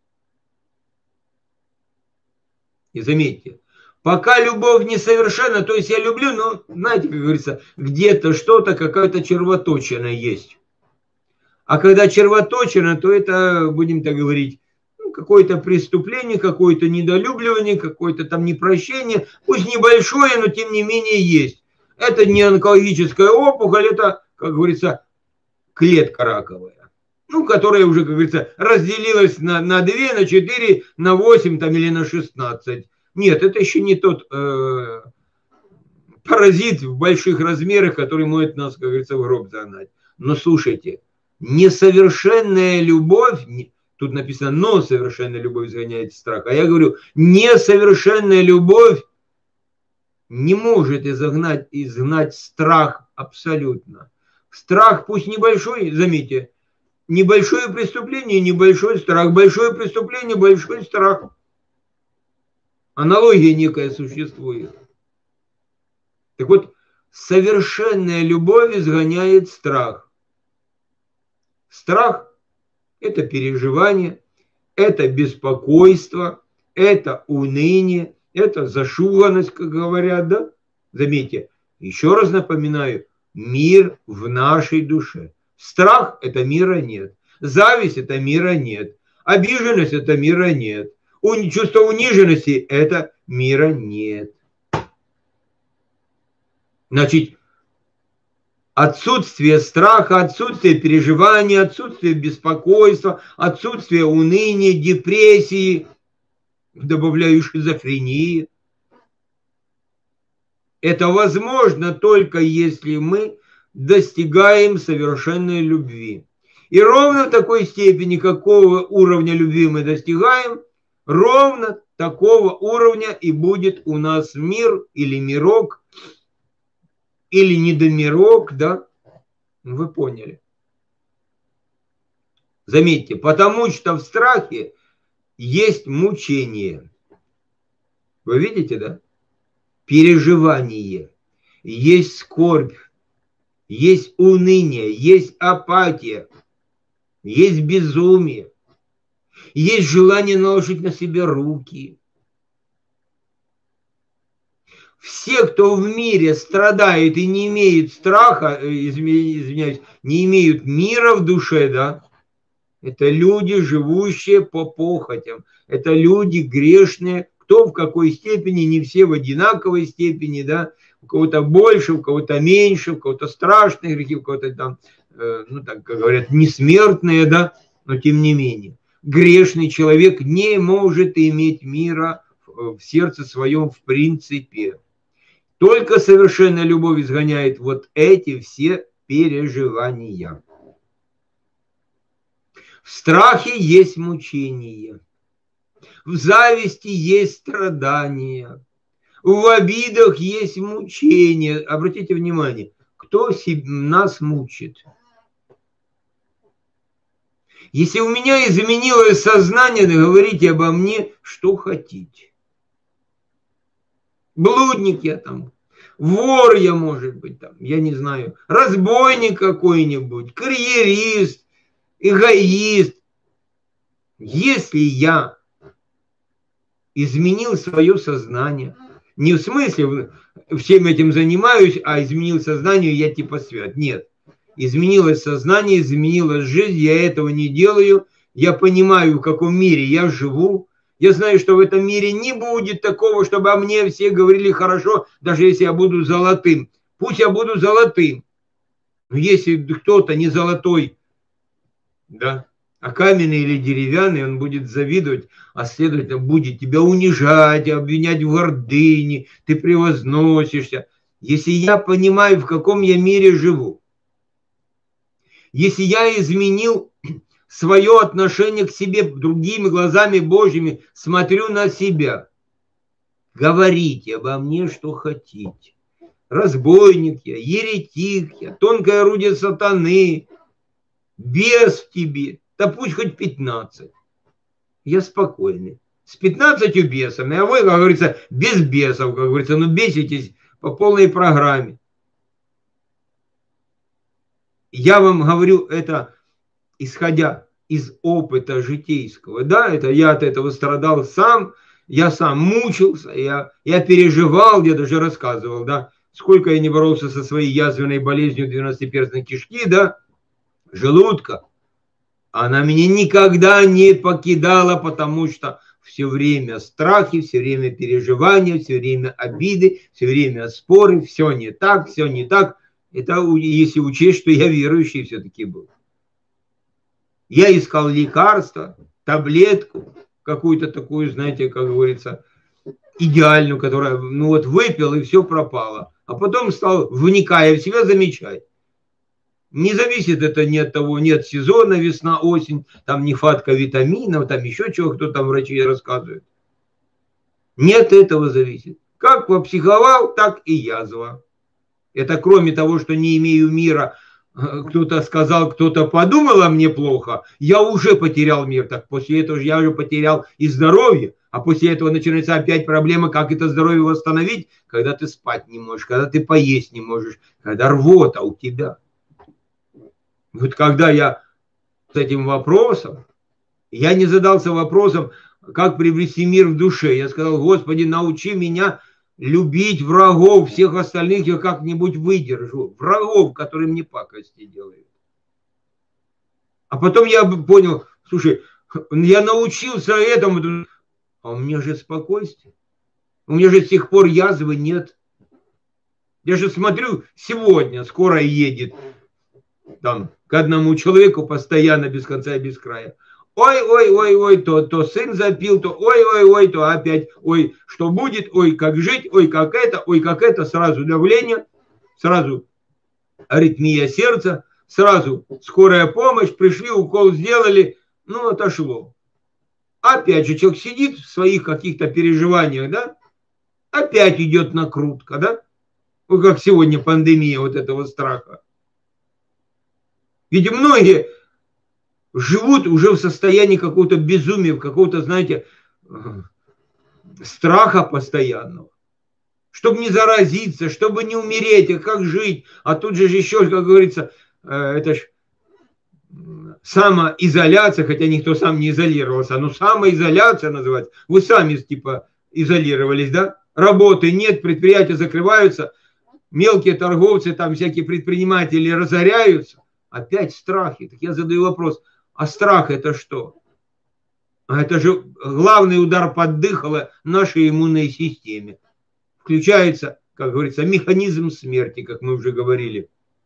И заметьте, пока любовь несовершенна, то есть я люблю, но, знаете, как говорится, где-то что-то, какая-то червоточина есть. А когда червоточина, то это, будем так говорить, ну, какое-то преступление, какое-то недолюбливание, какое-то там непрощение, пусть небольшое, но тем не менее есть. Это не онкологическая опухоль, это, как говорится, клетка раковая. Ну, которая уже, как говорится, разделилась на, на две, на четыре, на восемь там, или на шестнадцать. Нет, это еще не тот э, паразит в больших размерах, который может нас, как говорится, в гроб загнать. Но слушайте, несовершенная любовь, тут написано, но совершенная любовь изгоняет страх. А я говорю, несовершенная любовь не может изгнать, изгнать страх абсолютно. Страх пусть небольшой, заметьте, небольшое преступление, небольшой страх, большое преступление, большой страх. Аналогия некая существует. Так вот, совершенная любовь изгоняет страх. Страх – это переживание, это беспокойство, это уныние, это зашуганность, как говорят, да? Заметьте, еще раз напоминаю, мир в нашей душе. Страх – это мира нет. Зависть – это мира нет. Обиженность – это мира нет. Чувство униженности – это мира нет. Значит, отсутствие страха, отсутствие переживания, отсутствие беспокойства, отсутствие уныния, депрессии, добавляю шизофрении. Это возможно только если мы достигаем совершенной любви. И ровно в такой степени, какого уровня любви мы достигаем, ровно такого уровня и будет у нас мир или мирок, или недомирок, да? Вы поняли. Заметьте, потому что в страхе есть мучение. Вы видите, да? Переживание, есть скорбь, есть уныние, есть апатия, есть безумие, есть желание наложить на себя руки. Все, кто в мире страдает и не имеет страха, извиняюсь, не имеют мира в душе, да, это люди, живущие по похотям, это люди грешные, кто в какой степени, не все в одинаковой степени, да, у кого-то больше, у кого-то меньше, у кого-то страшные грехи, у кого-то там, э, ну так как говорят, несмертные, да, но тем не менее. Грешный человек не может иметь мира в сердце своем в принципе. Только совершенная любовь изгоняет вот эти все переживания. В страхе есть мучение, в зависти есть страдания, в обидах есть мучение. Обратите внимание, кто нас мучит? Если у меня изменилось сознание, говорите обо мне, что хотите. Блудник я там, вор я, может быть, там, я не знаю, разбойник какой-нибудь, карьерист, эгоист. Если я изменил свое сознание, не в смысле всем этим занимаюсь, а изменил сознание, я типа свят. Нет. Изменилось сознание, изменилась жизнь, я этого не делаю, я понимаю, в каком мире я живу, я знаю, что в этом мире не будет такого, чтобы о мне все говорили хорошо, даже если я буду золотым. Пусть я буду золотым, но если кто-то не золотой, да, а каменный или деревянный, он будет завидовать, а следовательно будет тебя унижать, обвинять в гордыне, ты превозносишься. если я понимаю, в каком я мире живу, если я изменил свое отношение к себе другими глазами Божьими, смотрю на себя, говорите обо мне, что хотите. Разбойник я, еретик я, тонкое орудие сатаны, бес в тебе, да пусть хоть пятнадцать. Я спокойный. С пятнадцатью бесами, а вы, как говорится, без бесов, как говорится, ну беситесь по полной программе. Я вам говорю это, исходя из опыта житейского. Да, это я от этого страдал сам, я сам мучился, я, я переживал, я даже рассказывал, да, сколько я не боролся со своей язвенной болезнью двенадцатиперстной кишки, да, желудка. Она меня никогда не покидала, потому что все время страхи, все время переживания, все время обиды, все время споры, все не так, все не так. Это если учесть, что я верующий все-таки был. Я искал лекарства, таблетку, какую-то такую, знаете, как говорится, идеальную, которая, ну вот, выпил, и все пропало. А потом стал, вникая в себя, замечать. Не зависит это ни от того, нет сезона, весна, осень, там нехватка витаминов, там еще чего, кто там врачи рассказывают. Не от этого зависит. Как попсиховал, так и язва. Это кроме того, что не имею мира, кто-то сказал, кто-то подумал о мне плохо, я уже потерял мир. Так после этого я уже потерял и здоровье. А после этого начинается опять проблема, как это здоровье восстановить, когда ты спать не можешь, когда ты поесть не можешь, когда рвота у тебя. Вот когда я с этим вопросом, я не задался вопросом, как привести мир в душе. Я сказал: Господи, научи меня любить врагов, всех остальных я как-нибудь выдержу. Врагов, которые мне пакости делают. А потом я понял, слушай, я научился этому, а у меня же спокойствие. У меня же с тех пор язвы нет. Я же смотрю, сегодня скоро едет там к одному человеку постоянно, без конца и без края. Ой, ой, ой, ой, то, то сын запил, то ой, ой, ой, то опять, ой, что будет, ой, как жить, ой, как это, ой, как это, сразу давление, сразу аритмия сердца, сразу скорая помощь, пришли, укол сделали, ну, отошло. Опять же, человек сидит в своих каких-то переживаниях, да, опять идет накрутка, да, вот как сегодня пандемия вот этого страха. Ведь многие живут уже в состоянии какого-то безумия, какого-то, знаете, страха постоянного. Чтобы не заразиться, чтобы не умереть, а как жить. А тут же еще, как говорится, это ж самоизоляция, хотя никто сам не изолировался, но самоизоляция называется. Вы сами типа изолировались, да? Работы нет, предприятия закрываются, мелкие торговцы, там всякие предприниматели разоряются. Опять страхи. Так я задаю вопрос, а страх это что? А это же главный удар поддыхала нашей иммунной системе. Включается, как говорится, механизм смерти, как мы уже говорили.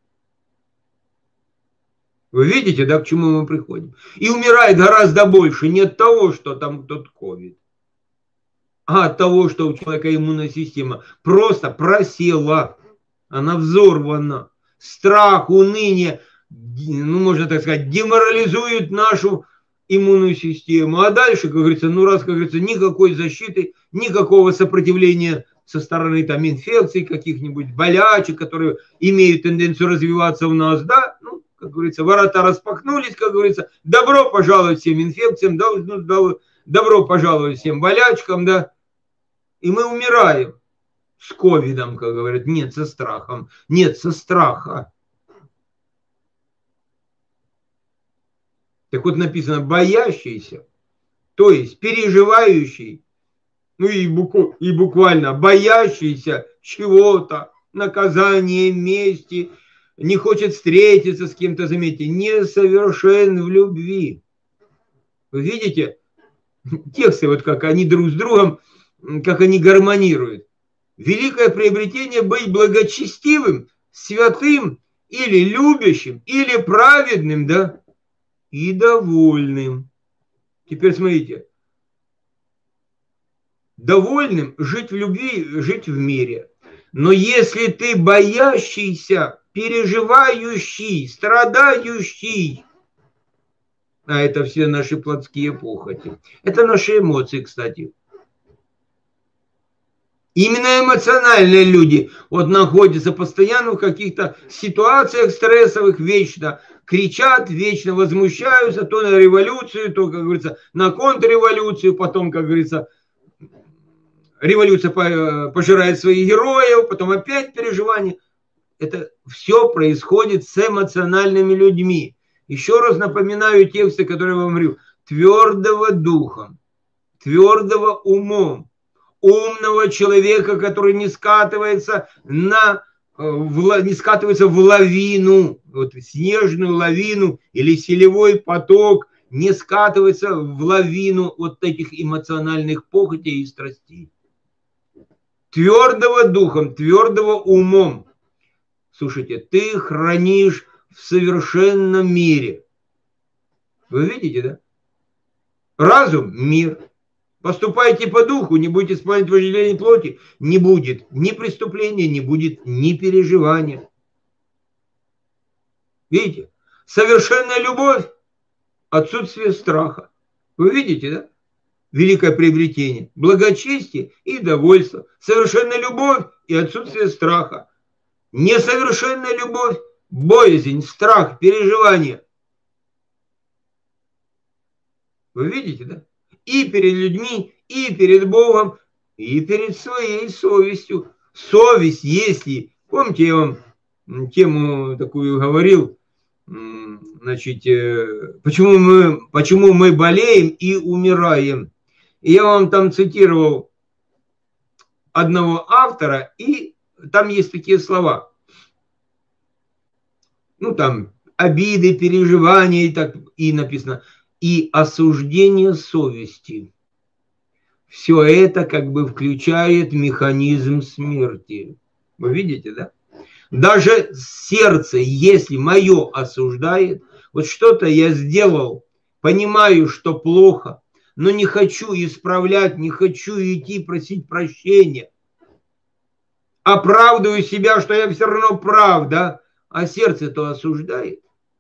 Вы видите, да, к чему мы приходим? И умирает гораздо больше не от того, что там тот ковид, а от того, что у человека иммунная система просто просела. Она взорвана. Страх, уныние, ну, можно так сказать, деморализуют нашу иммунную систему. А дальше, как говорится, ну, раз, как говорится, никакой защиты, никакого сопротивления со стороны там инфекций, каких-нибудь болячек, которые имеют тенденцию развиваться у нас, да, ну, как говорится, ворота распахнулись, как говорится, добро пожаловать всем инфекциям, да, ну, добро пожаловать всем болячкам, да, и мы умираем. С ковидом, как говорят, нет со страхом, нет со страха. Так вот написано боящийся, то есть переживающий, ну и, букв, и буквально боящийся чего-то, наказания, мести, не хочет встретиться с кем-то, заметьте, несовершен в любви. Вы видите тексты, вот как они друг с другом, как они гармонируют. Великое приобретение быть благочестивым, святым или любящим, или праведным, да, и довольным. Теперь смотрите. Довольным жить в любви, жить в мире. Но если ты боящийся, переживающий, страдающий, а это все наши плотские похоти, это наши эмоции, кстати. Именно эмоциональные люди вот находятся постоянно в каких-то ситуациях стрессовых, вечно кричат, вечно возмущаются, то на революцию, то, как говорится, на контрреволюцию, потом, как говорится, революция пожирает своих героев, потом опять переживания. Это все происходит с эмоциональными людьми. Еще раз напоминаю тексты, которые я вам говорю. Твердого духом, твердого умом, умного человека, который не скатывается, на, в, не скатывается в лавину, вот снежную лавину или селевой поток, не скатывается в лавину вот этих эмоциональных похотей и страстей. Твердого духом, твердого умом. Слушайте, ты хранишь в совершенном мире. Вы видите, да? Разум – мир. Поступайте по духу, не будете исполнять вожделение плоти, не будет ни преступления, не будет ни переживания. Видите? Совершенная любовь, отсутствие страха. Вы видите, да? Великое приобретение. Благочестие и довольство. Совершенная любовь и отсутствие страха. Несовершенная любовь, боязнь, страх, переживания. Вы видите, да? И перед людьми, и перед Богом, и перед своей совестью. Совесть, если... Помните, я вам тему такую говорил, значит, почему мы, почему мы болеем и умираем. И я вам там цитировал одного автора, и там есть такие слова. Ну, там, обиды, переживания, и так и написано. И осуждение совести. Все это как бы включает механизм смерти. Вы видите, да? Даже сердце, если мое осуждает, вот что-то я сделал, понимаю, что плохо, но не хочу исправлять, не хочу идти просить прощения. Оправдываю себя, что я все равно прав, да? А сердце-то осуждает.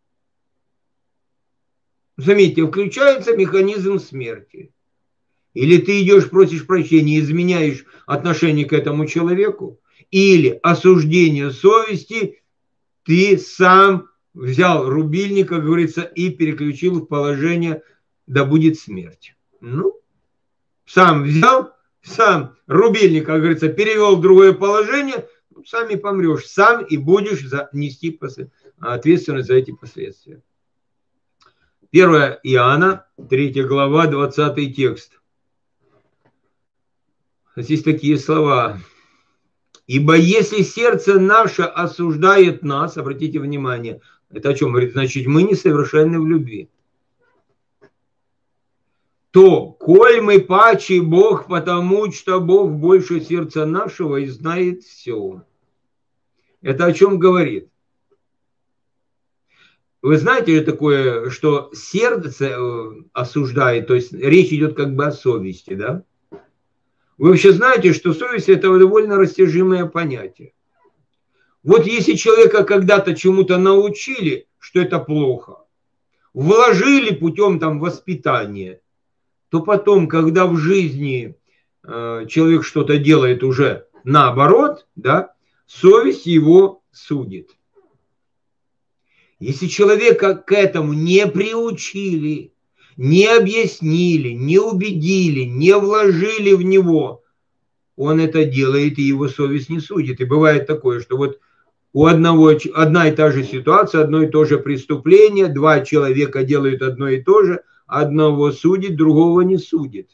Заметьте, включается механизм смерти. Или ты идешь, просишь прощения, изменяешь отношение к этому человеку, или осуждение совести, ты сам взял рубильник, как говорится, и переключил в положение, да будет смерть. Ну, сам взял, сам рубильник, как говорится, перевел в другое положение, ну, сам и помрешь, сам и будешь за, нести ответственность за эти последствия. первое Иоанна, третья глава, двадцатый текст. Здесь такие слова. Ибо если сердце наше осуждает нас, обратите внимание, это о чем говорит? Значит, мы несовершенны в любви. То, коль мы паче Бог, потому что Бог больше сердца нашего и знает все. Это о чем говорит? Вы знаете такое, что сердце осуждает, то есть речь идет как бы о совести, да? Вы вообще знаете, что совесть – это довольно растяжимое понятие. Вот если человека когда-то чему-то научили, что это плохо, вложили путем там воспитания, то потом, когда в жизни э, человек что-то делает уже наоборот, да, совесть его судит. Если человека к этому не приучили, не объяснили, не убедили, не вложили в него, он это делает, и его совесть не судит. И бывает такое, что вот у одного, одна и та же ситуация, одно и то же преступление, два человека делают одно и то же, одного судит, другого не судит.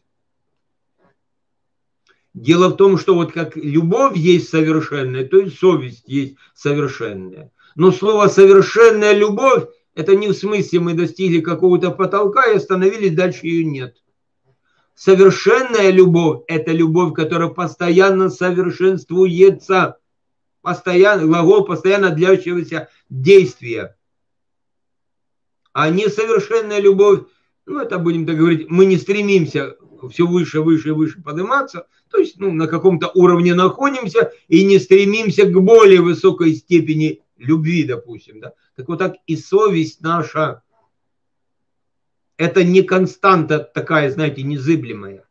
Дело в том, что вот как любовь есть совершенная, то и совесть есть совершенная. Но слово «совершенная любовь» это не в смысле мы достигли какого-то потолка и остановились, дальше ее нет. Совершенная любовь – это любовь, которая постоянно совершенствуется. Постоянно, глагол постоянно длящегося действия. А несовершенная любовь ну, это будем так говорить, мы не стремимся все выше, выше и выше подниматься, то есть ну, на каком-то уровне находимся и не стремимся к более высокой степени любви, допустим. Да? Так вот так и совесть наша, это не константа такая, знаете, незыблемая.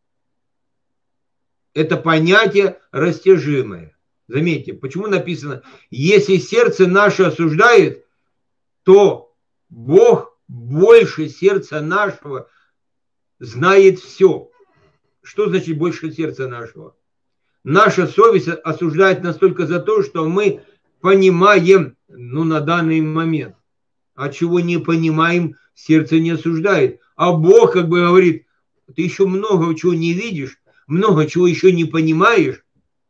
Это понятие растяжимое. Заметьте, почему написано, если сердце наше осуждает, то Бог больше сердца нашего знает все. Что значит больше сердца нашего? Наша совесть осуждает нас только за то, что мы понимаем, ну, на данный момент. А чего не понимаем, сердце не осуждает. А Бог как бы говорит, ты еще много чего не видишь, много чего еще не понимаешь.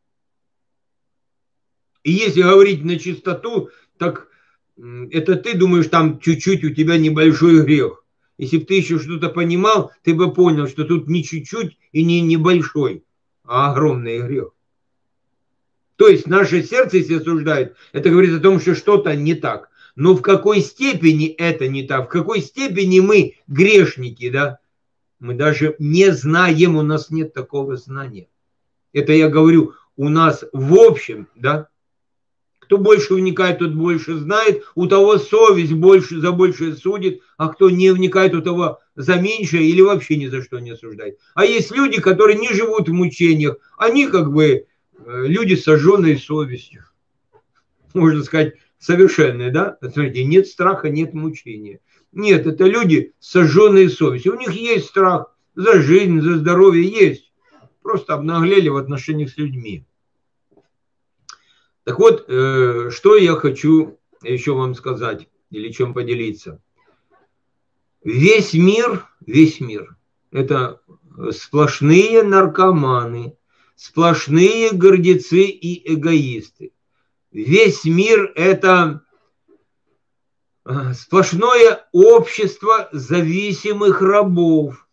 И если говорить на чистоту, так это ты думаешь, там чуть-чуть у тебя небольшой грех. Если бы ты еще что-то понимал, ты бы понял, что тут не чуть-чуть и не небольшой, а огромный грех. То есть наше сердце, если осуждает, это говорит о том, что что-то не так. Но в какой степени это не так, в какой степени мы грешники, да, мы даже не знаем, у нас нет такого знания. Это я говорю, у нас в общем, да, кто больше вникает, тот больше знает, у того совесть больше, за большее судит, а кто не вникает, у того за меньшее или вообще ни за что не осуждает. А есть люди, которые не живут в мучениях, они как бы люди, сожженные совестью. Можно сказать, совершенные, да? Смотрите, нет страха, нет мучения. Нет, это люди, сожженные совестью. У них есть страх за жизнь, за здоровье, есть. Просто обнаглели в отношениях с людьми. Так вот, э, что я хочу еще вам сказать или чем поделиться. Весь мир, весь мир, это сплошные наркоманы, сплошные гордецы и эгоисты. Весь мир – это сплошное общество зависимых рабов.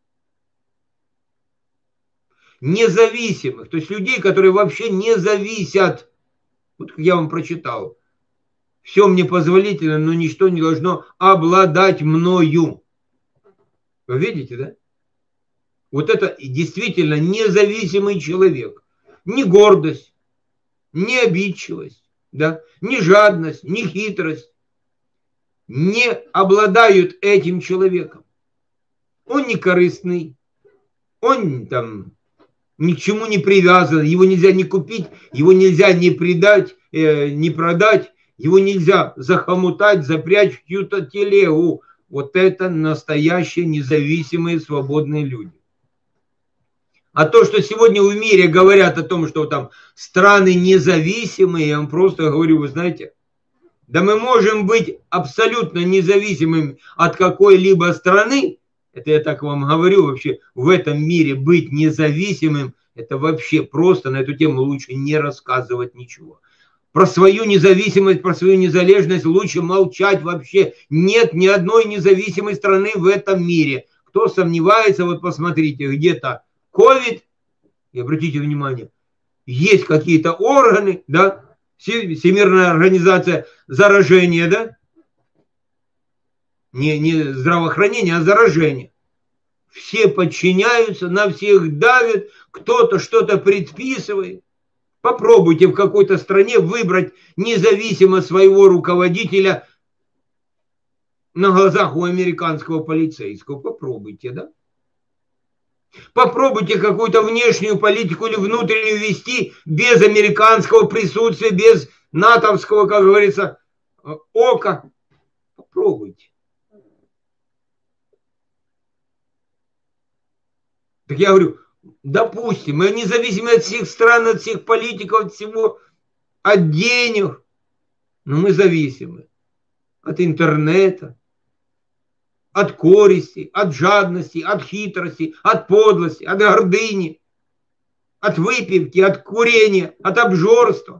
Независимых, то есть людей, которые вообще не зависят. Вот я вам прочитал. Все мне позволительно, но ничто не должно обладать мною. Вы видите, да? Вот это действительно независимый человек. Ни гордость, ни обидчивость, да? Ни жадность, ни хитрость не обладают этим человеком. Он не корыстный, он там ни к чему не привязан, его нельзя не купить, его нельзя не предать, э, не продать, его нельзя захомутать, запрячь в чью-то телегу. Вот это настоящие независимые свободные люди. А то, что сегодня в мире говорят о том, что там страны независимые, я вам просто говорю, вы знаете, да мы можем быть абсолютно независимыми от какой-либо страны. Это я так вам говорю, вообще в этом мире быть независимым, это вообще просто на эту тему лучше не рассказывать ничего. Про свою независимость, про свою незалежность лучше молчать вообще. Нет ни одной независимой страны в этом мире. Кто сомневается, вот посмотрите, где-то ковид, и обратите внимание, есть какие-то органы, да, Всемирная организация заражения, да, не, не здравоохранение, а заражение. Все подчиняются, на всех давят, кто-то что-то предписывает. Попробуйте в какой-то стране выбрать независимо своего руководителя на глазах у американского полицейского. Попробуйте, да? Попробуйте какую-то внешнюю политику или внутреннюю вести без американского присутствия, без натовского, как говорится, ока. Попробуйте. Так я говорю, допустим, мы независимы от всех стран, от всех политиков, от всего, от денег, но мы зависимы от интернета, от користи, от жадности, от хитрости, от подлости, от гордыни, от выпивки, от курения, от обжорства.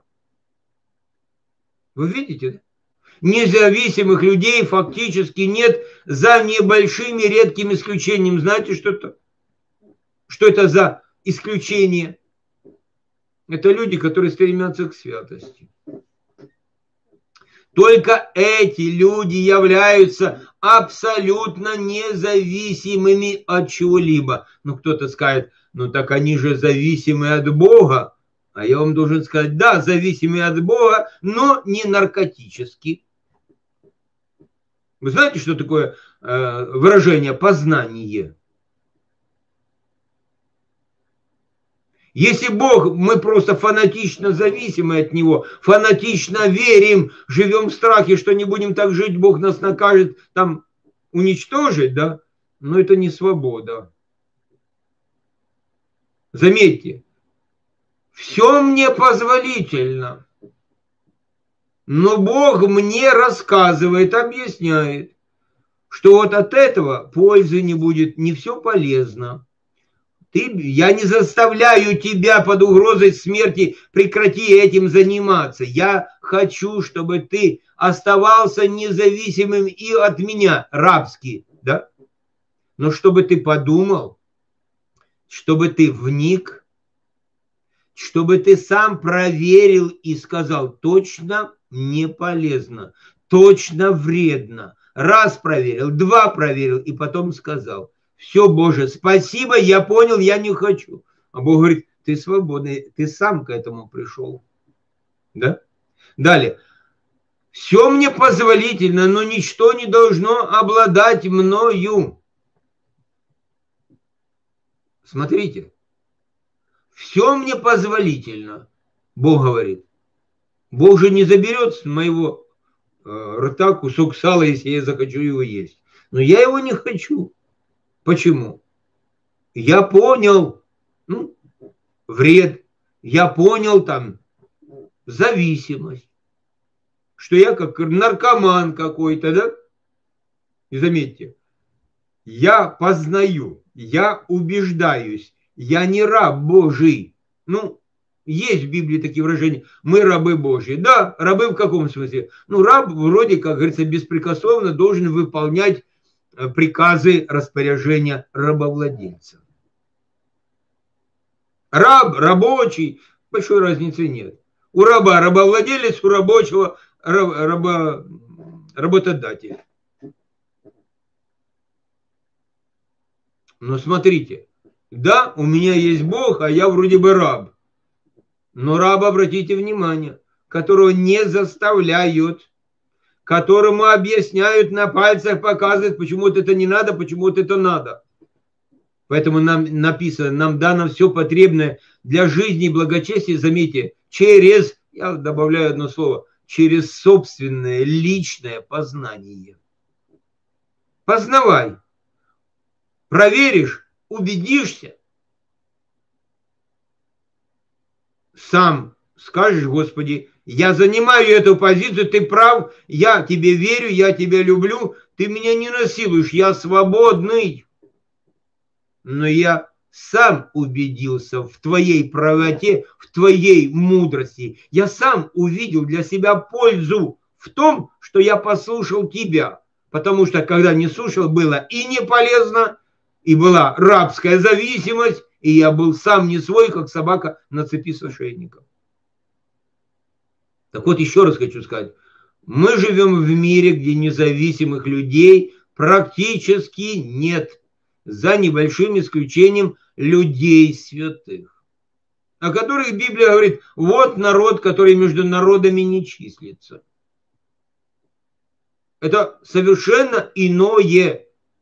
Вы видите, да? Независимых людей фактически нет, за небольшими редкими исключениями. Знаете, что это? Что это за исключение? Это люди, которые стремятся к святости. Только эти люди являются абсолютно независимыми от чего-либо. Ну, кто-то скажет, ну так они же зависимы от Бога. А я вам должен сказать, да, зависимы от Бога, но не наркотически. Вы знаете, что такое э, выражение «познание»? Если Бог, мы просто фанатично зависимы от Него, фанатично верим, живем в страхе, что не будем так жить, Бог нас накажет, там, уничтожить, да? Но это не свобода. Заметьте, все мне позволительно, но Бог мне рассказывает, объясняет, что вот от этого пользы не будет, не все полезно. Ты, я не заставляю тебя под угрозой смерти, прекрати этим заниматься. Я хочу, чтобы ты оставался независимым и от меня, рабский, да? Но чтобы ты подумал, чтобы ты вник, чтобы ты сам проверил и сказал, точно не полезно, точно вредно. Раз проверил, два проверил и потом сказал. Все, Боже, спасибо, я понял, я не хочу. А Бог говорит, ты свободный, ты сам к этому пришел. Да? Далее. Все мне позволительно, но ничто не должно обладать мною. Смотрите. Все мне позволительно, Бог говорит. Бог же не заберет с моего э, рта кусок сала, если я захочу его есть. Но я его не хочу. Почему? Я понял, ну, вред, я понял там зависимость, что я как наркоман какой-то, да? И заметьте, я познаю, я убеждаюсь, я не раб Божий. Ну, есть в Библии такие выражения, мы рабы Божьи. Да, рабы в каком смысле? Ну, раб вроде, как говорится, беспрекословно должен выполнять приказы, распоряжения рабовладельца. Раб, рабочий, большой разницы нет. У раба рабовладелец, у рабочего раба, работодатель. Но смотрите, да, у меня есть Бог, а я вроде бы раб. Но раб, обратите внимание, которого не заставляют, которому объясняют на пальцах, показывают, почему вот это не надо, почему вот это надо. Поэтому нам написано, нам дано все потребное для жизни и благочестия, заметьте, через, я добавляю одно слово, через собственное личное познание. Познавай. Проверишь, убедишься, сам скажешь, Господи, я занимаю эту позицию, ты прав, я тебе верю, я тебя люблю, ты меня не насилуешь, я свободный. Но я сам убедился в твоей правоте, в твоей мудрости. Я сам увидел для себя пользу в том, что я послушал тебя. Потому что когда не слушал, было и не полезно, и была рабская зависимость, и я был сам не свой, как собака на цепи с ошейником. Так вот, еще раз хочу сказать. Мы живем в мире, где независимых людей практически нет. За небольшим исключением людей святых. О которых Библия говорит, вот народ, который между народами не числится. Это совершенно иное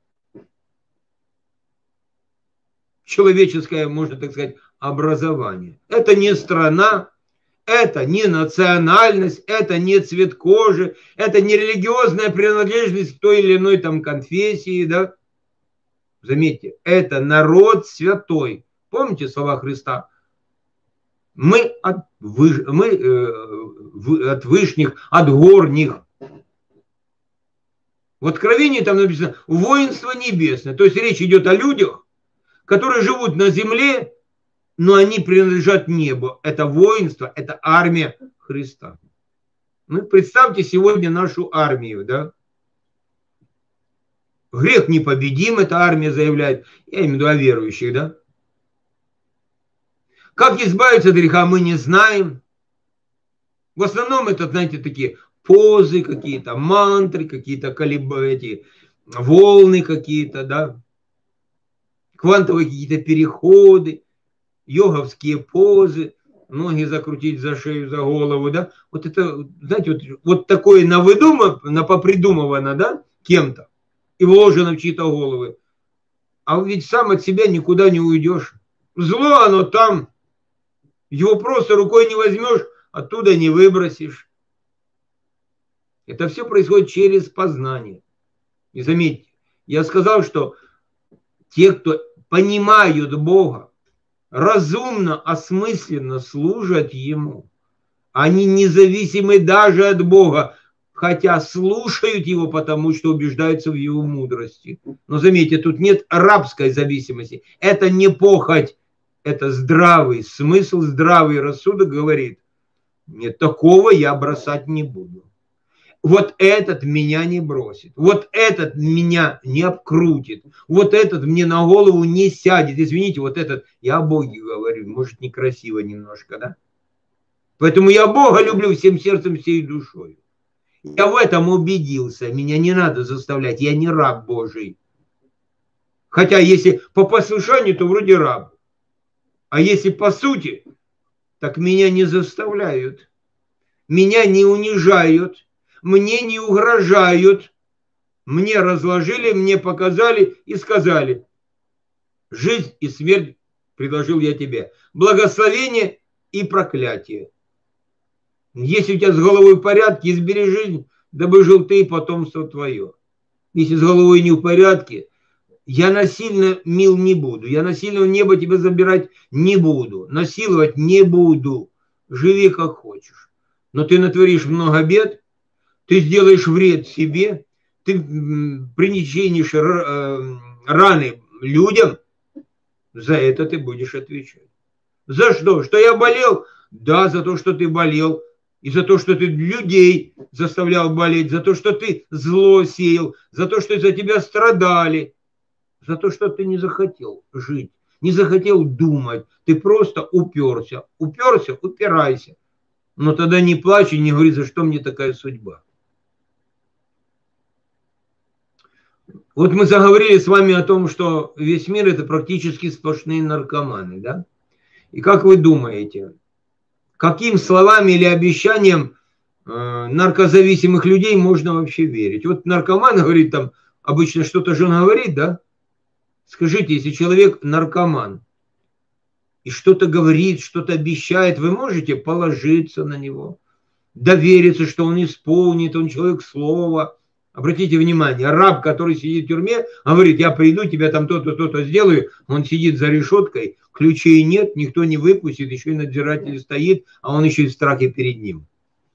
человеческое, можно так сказать, образование. Это не страна, это не национальность, это не цвет кожи, это не религиозная принадлежность к той или иной там конфессии, да. Заметьте, это народ святой. Помните слова Христа? Мы от, выш... мы, э, от вышних, от горних. В Откровении там написано воинство небесное. То есть речь идет о людях, которые живут на земле, но они принадлежат небу. Это воинство, это армия Христа. Ну, представьте сегодня нашу армию, да? Грех непобедим, эта армия заявляет. Я имею в виду о верующих, да? Как избавиться от греха, мы не знаем. В основном это, знаете, такие позы какие-то, мантры, какие-то эти волны какие-то, да, квантовые какие-то переходы, йоговские позы, ноги закрутить за шею, за голову, да. Вот это, знаете, вот, вот такое навыдумано, попридумывано, да, кем-то и вложено в чьи-то головы. А ведь сам от себя никуда не уйдешь. Зло оно там, его просто рукой не возьмешь, оттуда не выбросишь. Это все происходит через познание. И заметьте, я сказал, что те, кто понимают Бога, разумно, осмысленно служат Ему, они независимы даже от Бога, хотя слушают Его, потому что убеждаются в Его мудрости. Но заметьте, тут нет рабской зависимости. Это не похоть, это здравый смысл, здравый рассудок говорит, нет, такого я бросать не буду. Вот этот меня не бросит, вот этот меня не обкрутит, вот этот мне на голову не сядет. Извините, вот этот, я о Боге говорю, может некрасиво немножко, да? Поэтому я Бога люблю всем сердцем, всей душой. Я в этом убедился, меня не надо заставлять, я не раб Божий. Хотя если по послушанию, то вроде раб. А если по сути, так меня не заставляют, меня не унижают. Мне не угрожают, мне разложили, мне показали и сказали, жизнь и смерть предложил я тебе, благословение и проклятие. Если у тебя с головой в порядке, избери жизнь, дабы жил ты и потомство твое. Если с головой не в порядке, я насильно мил не буду, я насильно в небо тебя забирать не буду, насиловать не буду, живи как хочешь. Но ты натворишь много бед, ты сделаешь вред себе, ты причинишь раны людям, за это ты будешь отвечать. За что? Что я болел? Да, за то, что ты болел. И за то, что ты людей заставлял болеть, за то, что ты зло сеял, за то, что за тебя страдали, за то, что ты не захотел жить, не захотел думать. Ты просто уперся. Уперся, упирайся. Но тогда не плачь и не говори, за что мне такая судьба. Вот мы заговорили с вами о том, что весь мир это практически сплошные наркоманы, да? И как вы думаете, каким словам или обещаниям э, наркозависимых людей можно вообще верить? Вот наркоман говорит там, обычно что-то же он говорит, да? Скажите, если человек наркоман и что-то говорит, что-то обещает, вы можете положиться на него, довериться, что он исполнит, он человек слова. Обратите внимание, раб, который сидит в тюрьме, говорит, я приду, тебя там то-то, то-то сделаю. Он сидит за решеткой, ключей нет, никто не выпустит, еще и надзиратель стоит, а он еще и в страхе перед ним.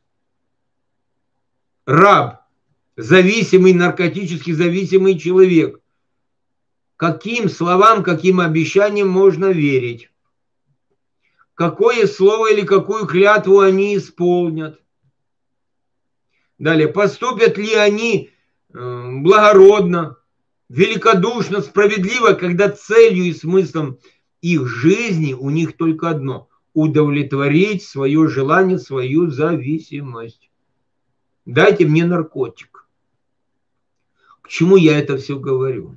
Раб, зависимый, наркотически зависимый человек. Каким словам, каким обещаниям можно верить? Какое слово или какую клятву они исполнят? Далее, поступят ли они благородно, великодушно, справедливо, когда целью и смыслом их жизни у них только одно – удовлетворить свое желание, свою зависимость. Дайте мне наркотик. К чему я это все говорю?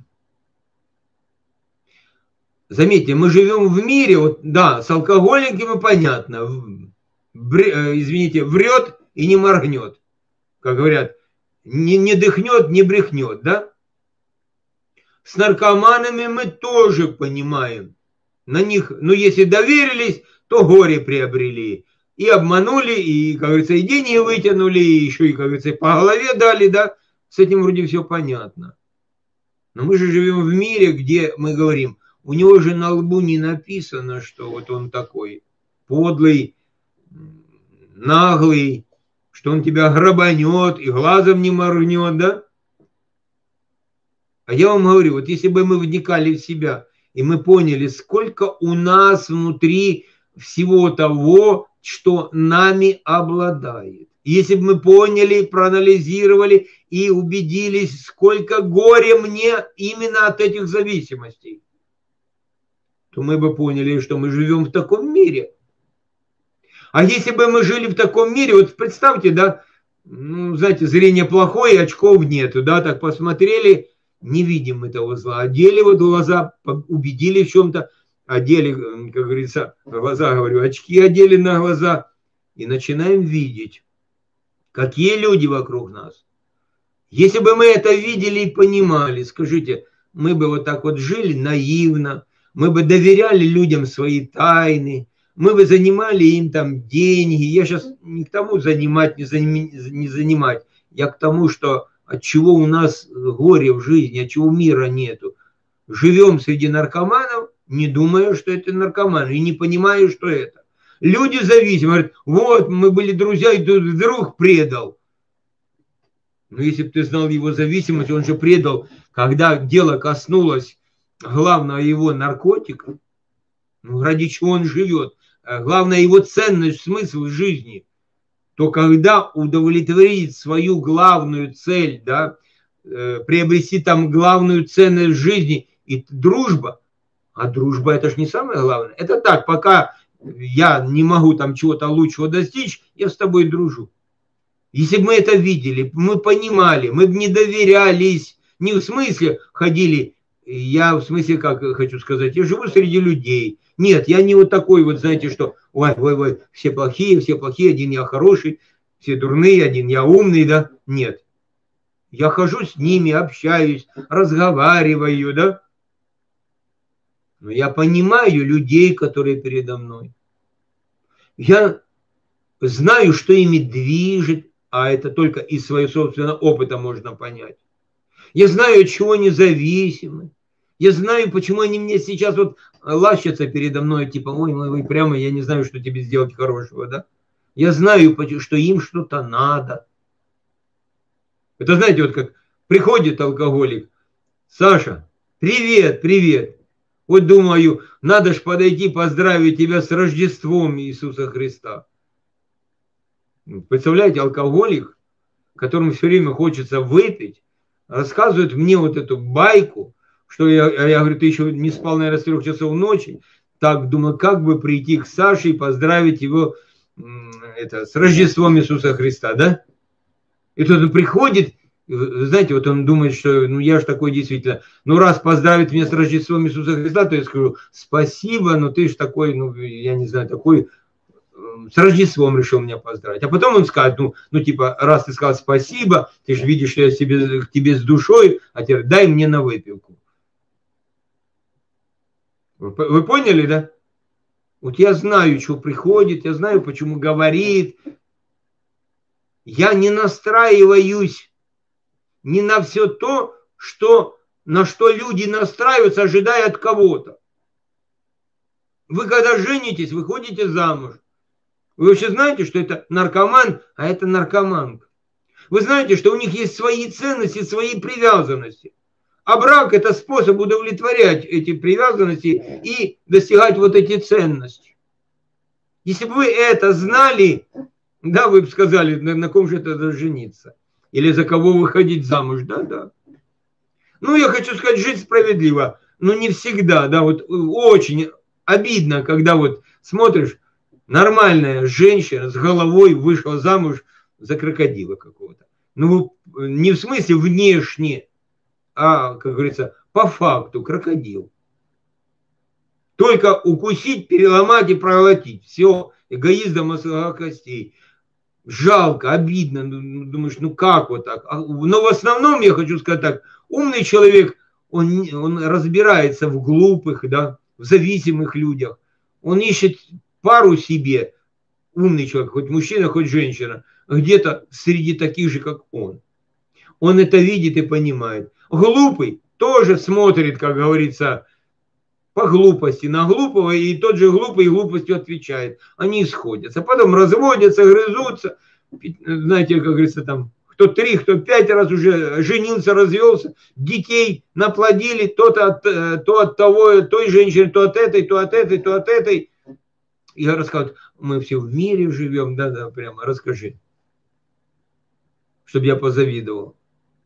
Заметьте, мы живем в мире, вот, да, с алкоголиками понятно, вре, извините, врет и не моргнет. Как говорят, не, не дыхнет, не брехнет, да? С наркоманами мы тоже понимаем. На них, ну, если доверились, то горе приобрели. И обманули, и, как говорится, и деньги вытянули, и еще, и, как говорится, и по голове дали, да? С этим вроде все понятно. Но мы же живем в мире, где мы говорим, у него же на лбу не написано, что вот он такой подлый, наглый, что он тебя грабанет и глазом не моргнет, да? А я вам говорю, вот если бы мы вникали в себя, и мы поняли, сколько у нас внутри всего того, что нами обладает. Если бы мы поняли, проанализировали и убедились, сколько горя мне именно от этих зависимостей, то мы бы поняли, что мы живем в таком мире. А если бы мы жили в таком мире, вот представьте, да, ну, знаете, зрение плохое, очков нету, да, так посмотрели, не видим мы того зла. Одели вот глаза, убедили в чем-то, одели, как говорится, глаза, говорю, очки одели на глаза, и начинаем видеть, какие люди вокруг нас. Если бы мы это видели и понимали, скажите, мы бы вот так вот жили наивно, мы бы доверяли людям свои тайны, мы бы занимали им там деньги. Я сейчас не к тому занимать, не занимать, я к тому, что от чего у нас горе в жизни, от чего мира нету. Живем среди наркоманов, не думая, что это наркоманы, и не понимая, что это. Люди зависимы, говорят, вот мы были друзья, и тут вдруг предал. Но если бы ты знал его зависимость, он же предал, когда дело коснулось главного его наркотика, ну, ради чего он живет, главная его ценность, смысл жизни, то когда удовлетворить свою главную цель, да, приобрести там главную ценность жизни и дружба, а дружба это же не самое главное, это так, пока я не могу там чего-то лучшего достичь, я с тобой дружу. Если бы мы это видели, мы понимали, мы бы не доверялись, не в смысле ходили, я в смысле, как хочу сказать, я живу среди людей. Нет, я не вот такой вот, знаете, что, ой, ой, ой, все плохие, все плохие, один я хороший, все дурные, один я умный, да, нет. Я хожу с ними, общаюсь, разговариваю, да. Но я понимаю людей, которые передо мной. Я знаю, что ими движет, а это только из своего собственного опыта можно понять. Я знаю, от чего они зависимы. Я знаю, почему они мне сейчас вот лащатся передо мной, типа, ой, ой, прямо я не знаю, что тебе сделать хорошего, да. Я знаю, что им что-то надо. Это знаете, вот как приходит алкоголик, Саша, привет, привет. Вот думаю, надо ж подойти поздравить тебя с Рождеством Иисуса Христа. Представляете, алкоголик, которому все время хочется выпить, рассказывает мне вот эту байку, что я, я говорю, ты еще не спал, наверное, с трех часов ночи. Так, думаю, как бы прийти к Саше и поздравить его это, с Рождеством Иисуса Христа, да? И тут он приходит, знаете, вот он думает, что ну я же такой действительно, ну раз поздравит меня с Рождеством Иисуса Христа, то я скажу, спасибо, но ты же такой, ну я не знаю, такой, с Рождеством решил меня поздравить. А потом он скажет, ну, ну типа, раз ты сказал спасибо, ты же видишь, что я себе, к тебе с душой, а теперь дай мне на выпивку. Вы, вы поняли, да? Вот я знаю, что приходит, я знаю, почему говорит. Я не настраиваюсь ни на все то, что, на что люди настраиваются, ожидая от кого-то. Вы когда женитесь, выходите замуж. Вы вообще знаете, что это наркоман, а это наркоманка. Вы знаете, что у них есть свои ценности, свои привязанности. А брак – это способ удовлетворять эти привязанности и достигать вот эти ценности. Если бы вы это знали, да, вы бы сказали, на, на ком же это жениться. Или за кого выходить замуж, да, да. Ну, я хочу сказать, жить справедливо, но не всегда, да, вот очень обидно, когда вот смотришь, нормальная женщина с головой вышла замуж за крокодила какого-то. Ну, не в смысле внешне, а, как говорится, по факту крокодил. Только укусить, переломать и проглотить. Все, эгоист до мозга костей. Жалко, обидно. Думаешь, ну как вот так? Но в основном, я хочу сказать так, умный человек, он, он разбирается в глупых, да, в зависимых людях. Он ищет пару себе, умный человек, хоть мужчина, хоть женщина, где-то среди таких же, как он. Он это видит и понимает. Глупый тоже смотрит, как говорится, по глупости на глупого, и тот же глупый глупостью отвечает. Они сходятся, потом разводятся, грызутся. Знаете, как говорится, там, кто три, кто пять раз уже женился, развелся, детей наплодили, то от, то от того, той женщины, то от этой, то от этой, то от этой. И рассказывают, мы все в мире живем, да-да, прямо, расскажи, чтобы я позавидовал.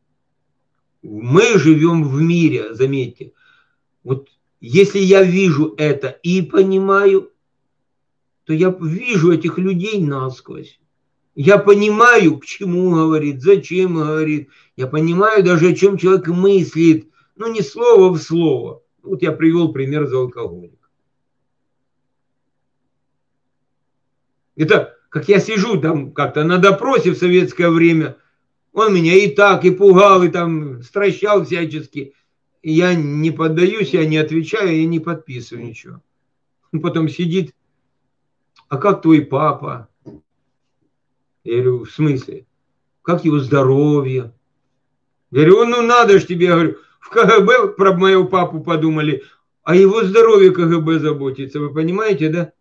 Мы живем в мире, заметьте. Вот если я вижу это и понимаю, то я вижу этих людей насквозь. Я понимаю, к чему говорит, зачем говорит. Я понимаю даже, о чем человек мыслит. Ну, не слово в слово. Вот я привел пример за алкоголик. Это как я сижу там как-то на допросе в советское время. Он меня и так, и пугал, и там стращал всячески. И я не поддаюсь, я не отвечаю, я не подписываю ничего. Он потом сидит. А как твой папа? Я говорю, в смысле? Как его здоровье? Я говорю, ну надо ж тебе, я говорю, в КГБ про моего папу подумали, а его здоровье КГБ заботится, вы понимаете, да?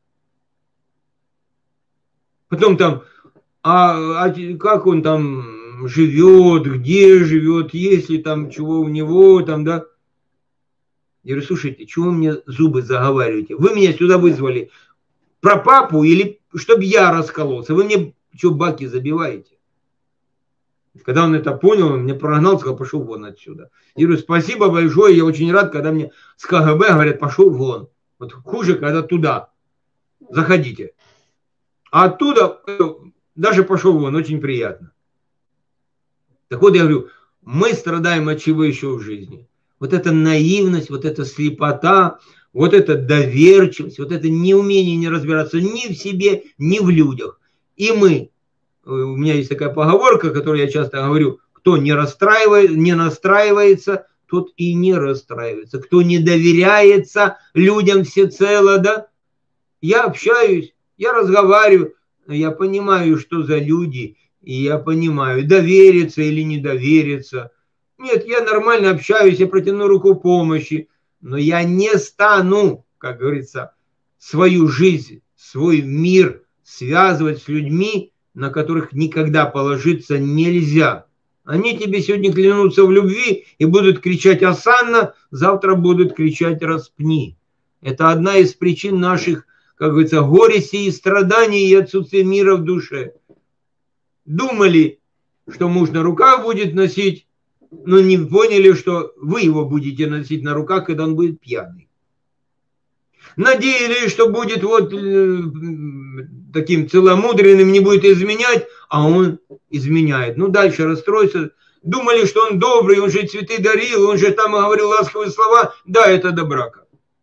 Потом там, а, а как он там живет, где живет, есть ли там чего у него, там, да? Я говорю, слушайте, чего вы мне зубы заговариваете? Вы меня сюда вызвали про папу или чтобы я раскололся? Вы мне что, баки забиваете? Когда он это понял, он мне прогнал, сказал, пошел вон отсюда. Я говорю, спасибо большое, я очень рад, когда мне с КГБ говорят, пошел вон. Вот хуже, когда туда. Заходите. А оттуда даже пошел вон, очень приятно. Так вот, я говорю, мы страдаем от чего еще в жизни? Вот эта наивность, вот эта слепота, вот эта доверчивость, вот это неумение не разбираться ни в себе, ни в людях. И мы, у меня есть такая поговорка, которую я часто говорю, кто не расстраивает, не настраивается, тот и не расстраивается. Кто не доверяется людям всецело, да, я общаюсь, я разговариваю, я понимаю, что за люди, и я понимаю, довериться или не довериться. Нет, я нормально общаюсь, я протяну руку помощи, но я не стану, как говорится, свою жизнь, свой мир связывать с людьми, на которых никогда положиться нельзя. Они тебе сегодня клянутся в любви и будут кричать «Осанна», завтра будут кричать «Распни». Это одна из причин наших, как говорится, горести и страданий и отсутствия мира в душе. Думали, что муж на руках будет носить, но не поняли, что вы его будете носить на руках, когда он будет пьяный. Надеялись, что будет вот э, таким целомудренным, не будет изменять, а он изменяет. Ну, дальше расстроится. Думали, что он добрый, он же цветы дарил, он же там говорил ласковые слова. Да, это до брака.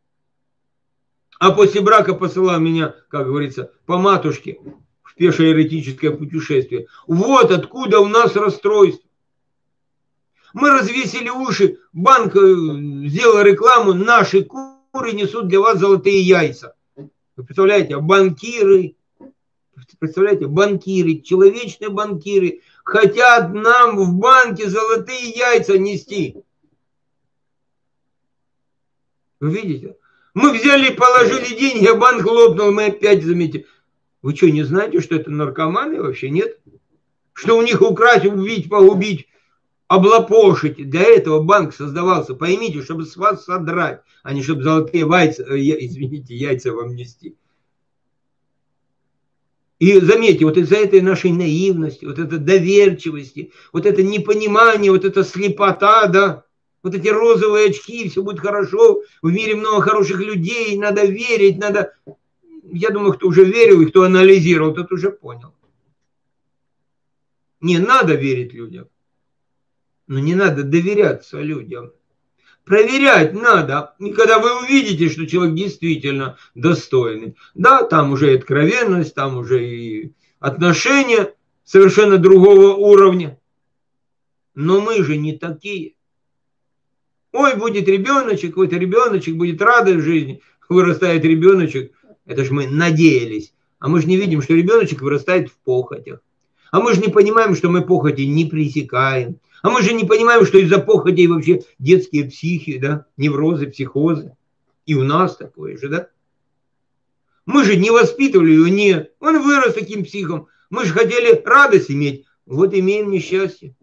А после брака посылал меня, как говорится, по матушке в пешее эротическое путешествие. Вот откуда у нас расстройство. Мы развесили уши, банк сделал рекламу, наши куры несут для вас золотые яйца. Вы представляете, банкиры, представляете, банкиры, человечные банкиры хотят нам в банке золотые яйца нести. Вы видите? Мы взяли, положили деньги, а банк лопнул, мы опять заметили. Вы что, не знаете, что это наркоманы вообще, нет? Что у них украсть, убить, погубить, облапошить. Для этого банк создавался, поймите, чтобы с вас содрать, а не чтобы золотые яйца, извините, яйца вам нести. И заметьте, вот из-за этой нашей наивности, вот этой доверчивости, вот это непонимание, вот эта слепота, да, вот эти розовые очки, все будет хорошо, в мире много хороших людей, надо верить, надо... Я думаю, кто уже верил и кто анализировал, тот уже понял. Не надо верить людям, но не надо доверяться людям. Проверять надо. И когда вы увидите, что человек действительно достойный, да, там уже и откровенность, там уже и отношения совершенно другого уровня. Но мы же не такие. Ой, будет ребеночек, какой-то ребеночек, будет радость в жизни. Вырастает ребеночек, это же мы надеялись. А мы же не видим, что ребеночек вырастает в похотях. А мы же не понимаем, что мы похоти не пресекаем. А мы же не понимаем, что из-за похотей вообще детские психи, да, неврозы, психозы. И у нас такое же, да. Мы же не воспитывали его, нет. Он вырос таким психом. Мы же хотели радость иметь. Вот имеем несчастье.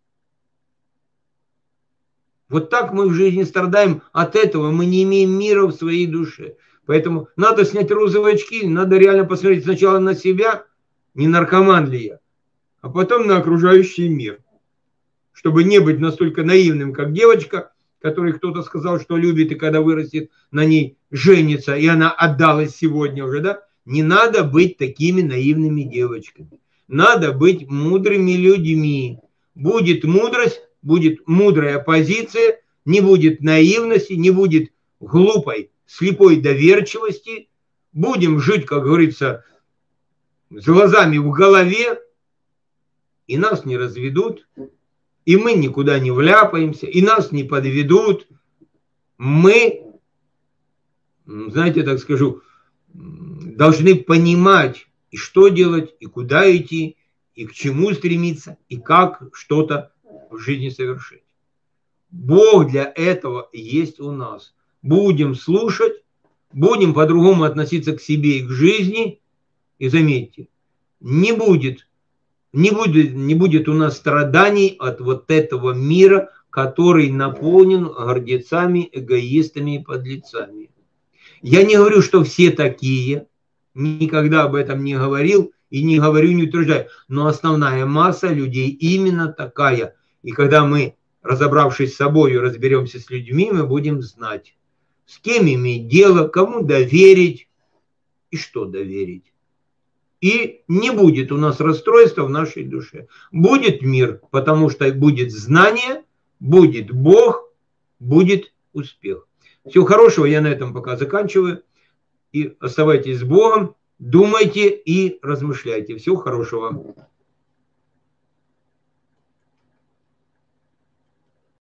Вот так мы в жизни страдаем от этого. Мы не имеем мира в своей душе. Поэтому надо снять розовые очки. Надо реально посмотреть сначала на себя, не наркоман ли я, а потом на окружающий мир. Чтобы не быть настолько наивным, как девочка, которой кто-то сказал, что любит, и когда вырастет, на ней женится, и она отдалась сегодня уже, да? Не надо быть такими наивными девочками. Надо быть мудрыми людьми. Будет мудрость, будет мудрая позиция, не будет наивности, не будет глупой, слепой доверчивости. Будем жить, как говорится, с глазами в голове, и нас не разведут, и мы никуда не вляпаемся, и нас не подведут. Мы, знаете, так скажу, должны понимать, и что делать, и куда идти, и к чему стремиться, и как что-то в жизни совершить. Бог для этого есть у нас. Будем слушать, будем по-другому относиться к себе и к жизни, и заметьте, не будет, не будет, не будет у нас страданий от вот этого мира, который наполнен гордецами, эгоистами и подлецами. Я не говорю, что все такие, никогда об этом не говорил и не говорю, не утверждаю, но основная масса людей именно такая. И когда мы, разобравшись с собой, разберемся с людьми, мы будем знать, с кем иметь дело, кому доверить и что доверить. И не будет у нас расстройства в нашей душе. Будет мир, потому что будет знание, будет Бог, будет успех. Всего хорошего, я на этом пока заканчиваю. И оставайтесь с Богом, думайте и размышляйте. Всего хорошего.